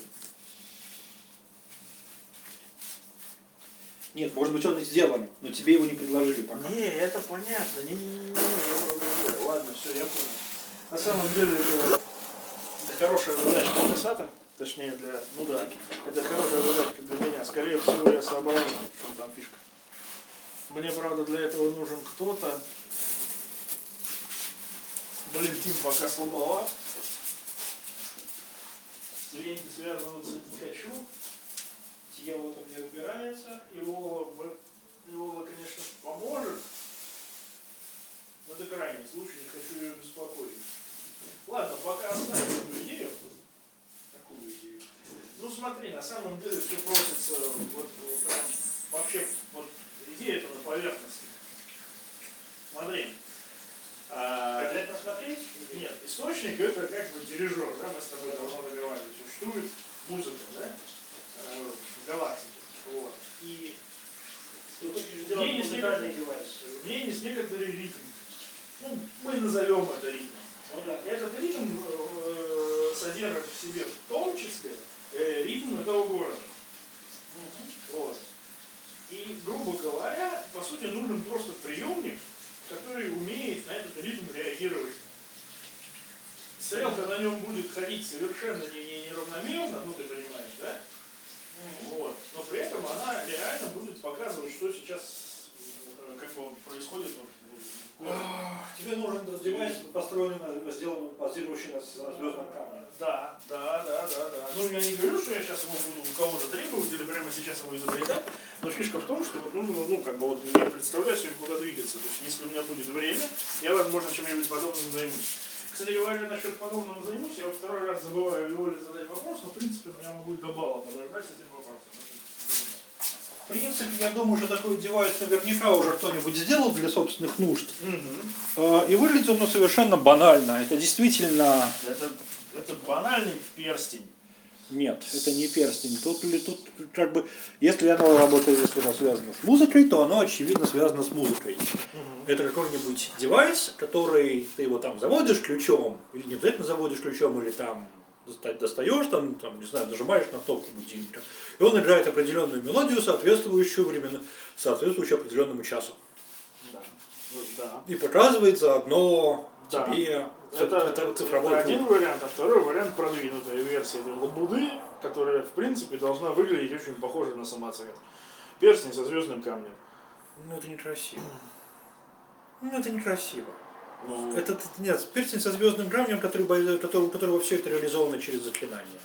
нет, может быть он и сделан, но тебе его не предложили пока. Не, это понятно. Не, не, не, не, ладно, все, я понял. На самом деле это, это хорошая задача для Сата, точнее для, ну да, это хорошая задача для меня. Скорее всего я соображу, в чем там фишка. Мне, правда, для этого нужен кто-то. Блин, Тим пока слабоват. Клиенты связываться не хочу. Тело там не разбирается. Его, его, конечно, поможет. Но это крайний случай, не хочу ее беспокоить. Ладно, пока оставим эту идею. Какую идею? Ну смотри, на самом деле все просится вот, вот прям, вообще вот идея это на поверхности. Смотри. А, Обязательно смотреть? нет, источник это как бы дирижер, да, мы с тобой давно договаривались. Существует музыка, да, э, в галактике. Вот. И Ты хочешь в сделать ней есть музыкальный некоторый- девайс? в ней есть некоторый ритм. Ну, мы назовем это ритмом. Вот, да. Этот ритм э, содержит в себе в том числе э, ритм этого города. Вот. И, грубо говоря, по сути, нужен просто приемник, который умеет на этот ритм реагировать. Стрелка на нем будет ходить совершенно не, не, неравномерно, ну ты понимаешь, да? Вот. Но при этом она реально будет показывать, что сейчас э, как бы происходит. Вот, в городе. Тебе нужен девайс, построенный, на- сделан, базирующий на звездном камне. Да, да, да, да, да. Ну, я не говорю, что я сейчас его буду у кого-то требовать или прямо сейчас его изобретать, но фишка в том, что вот нужно, ну, как бы вот я представляю себе, куда двигаться. То есть, если у меня будет время, я, возможно, чем-нибудь подобным займусь. Кстати говоря, насчет подобного займусь, я во второй раз забываю Виоле задать вопрос, но, в принципе, у меня будет до балла подождать с этим вопросом. В принципе, я думаю, что такой девайс наверняка уже кто-нибудь сделал для собственных нужд. Угу. И выглядит он ну, совершенно банально. Это действительно... Это, это банальный перстень. Нет, это не перстень. Тут, ли- тут как бы, если оно работает, если оно связано с музыкой, то оно очевидно связано с музыкой. Угу. Это какой-нибудь девайс, который ты его там заводишь ключом, или не обязательно заводишь ключом, или там доста- достаешь, там, там, не знаю, нажимаешь на кнопку будильника, и он играет определенную мелодию, соответствующую временно, соответствующую определенному часу. Да. Ну, да. И показывает заодно Да. тебе Это, циф- это цифровой один круг. вариант, а второй вариант продвинутая версия этой лабуды, которая в принципе должна выглядеть очень похоже на самоцвет. Перстень со звездным камнем. Ну это некрасиво. Ну это некрасиво. Ну, Это нет, перстень со звездным камнем, который, бо- который, у которого все это реализовано через заклинание.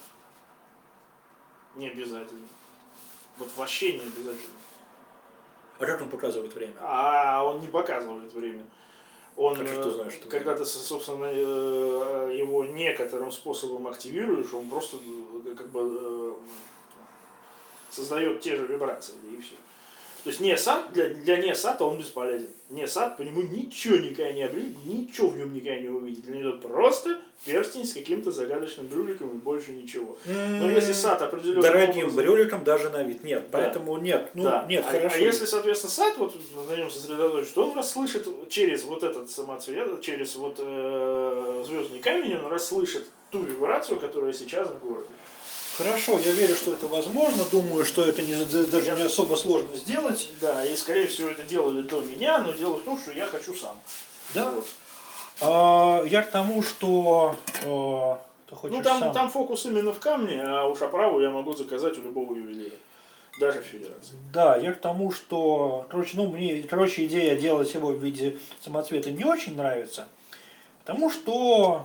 не обязательно. Вот вообще не обязательно. А как он показывает время? А он не показывает время. Он, Как же ты э, знаешь, что когда ты, собственно, э, его некоторым способом активируешь, он просто э, как бы э, создает те же вибрации, и все. То есть не сад, для, для не сада он бесполезен. Не сад, по нему ничего никогда не обрить, ничего в нем никогда не увидеть. Для него просто перстень с каким-то загадочным брюликом и больше ничего. Но если сад определенным Дорогим образом- брюликом даже на вид. Нет, Да. поэтому нет. Ну, да. нет, а, хорошо. а если, соответственно, сад вот на нем сосредоточен, то он расслышит через вот этот самоцвет, через вот э, звездный камень, он расслышит ту вибрацию, которая сейчас в городе. Хорошо, я верю, что это возможно. Думаю, что это не, даже не особо сложно сделать. Да, и скорее всего это делали до меня, но дело в том, что я хочу сам. Да. Вот. А, я к тому, что э, ты хочешь Ну там, сам. там фокус именно в камне, а уж оправу я могу заказать у любого ювелира. Даже в федерации. Да, я к тому, что, короче, ну мне, короче, идея делать его в виде самоцвета не очень нравится, потому что,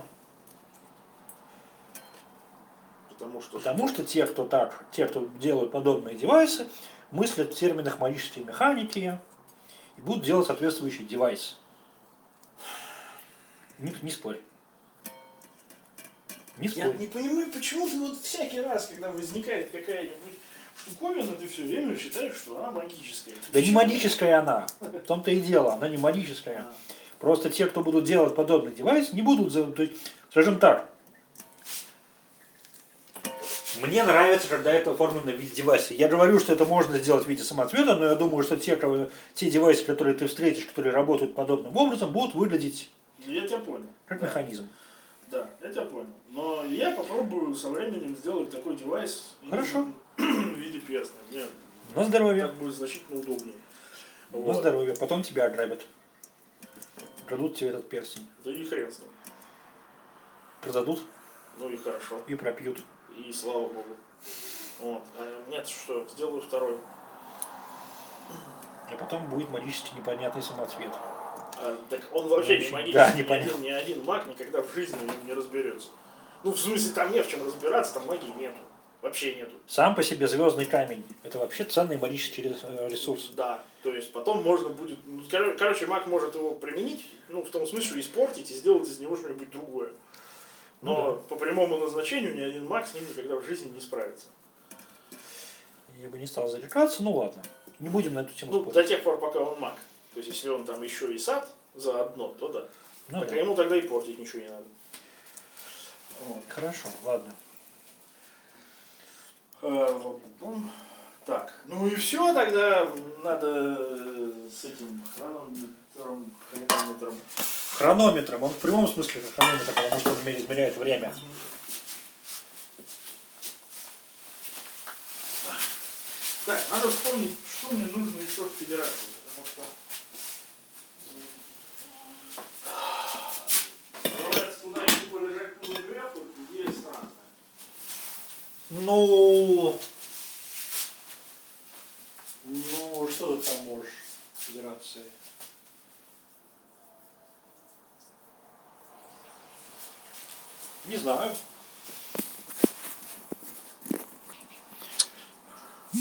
Потому что... потому что те, кто так, те, кто делают подобные девайсы, мыслят в терминах магической механики и будут делать соответствующий девайс. Не, не спорь. Не Я спорь. не понимаю, почему ты вот всякий раз, когда возникает какая-нибудь штуковина, ты все время считаешь, что она магическая. Да не магическая она. В том-то и дело, она не магическая. А. Просто те, кто будут делать подобный девайс, не будут, за- то есть, скажем так, мне нравится, когда это оформлено в виде девайса. Я говорю, что это можно сделать в виде самоцвета, но я думаю, что те, кого, те девайсы, которые ты встретишь, которые работают подобным образом, будут выглядеть Я тебя понял. как Да. механизм. Да, я тебя понял. Но я попробую со временем сделать такой девайс Хорошо. в виде перстня. Мне На здоровье. так будет значительно удобнее. На Вот. здоровье. Потом тебя ограбят. Крадут тебе этот перстень. Да и хрен с ним. Продадут Ну и хорошо. и пропьют. И слава богу. Вот. А нет, что, сделаю второй. А потом будет магически непонятный самоцвет. А, так он вообще не Очень, магический. да, ни, непонятно. один, ни один маг никогда в жизни в нем не разберется. Ну, в смысле, там не в чем разбираться, там магии нету. Вообще нету. Сам по себе звездный камень. Это вообще ценный магический рес- э, ресурс. Да, то есть потом можно будет... ну, кор- Короче, маг может его применить, ну, в том смысле, что испортить и сделать из него что-нибудь другое. Но Ну по прямому назначению ни один маг с ним никогда в жизни не справится. Я бы не стал зарекаться, ну ладно. Не будем на эту тему Ну, спорить. до тех пор, пока он маг. То есть, если он там еще и сад заодно, то да. Ну так да. ему тогда и портить ничего не надо. Вот. Хорошо, ладно. Э, вот, ну, так, ну и все, тогда надо э, с этим хронометром, хронометром. Хронометром, он в прямом смысле хронометр, потому что он измеряет измеряет время. Так, надо вспомнить, что мне нужно еще в федерации, потому что отправляться куда-нибудь полежать на графу, идея странная. Ну, ну, что ты там можешь в федерации? Не знаю.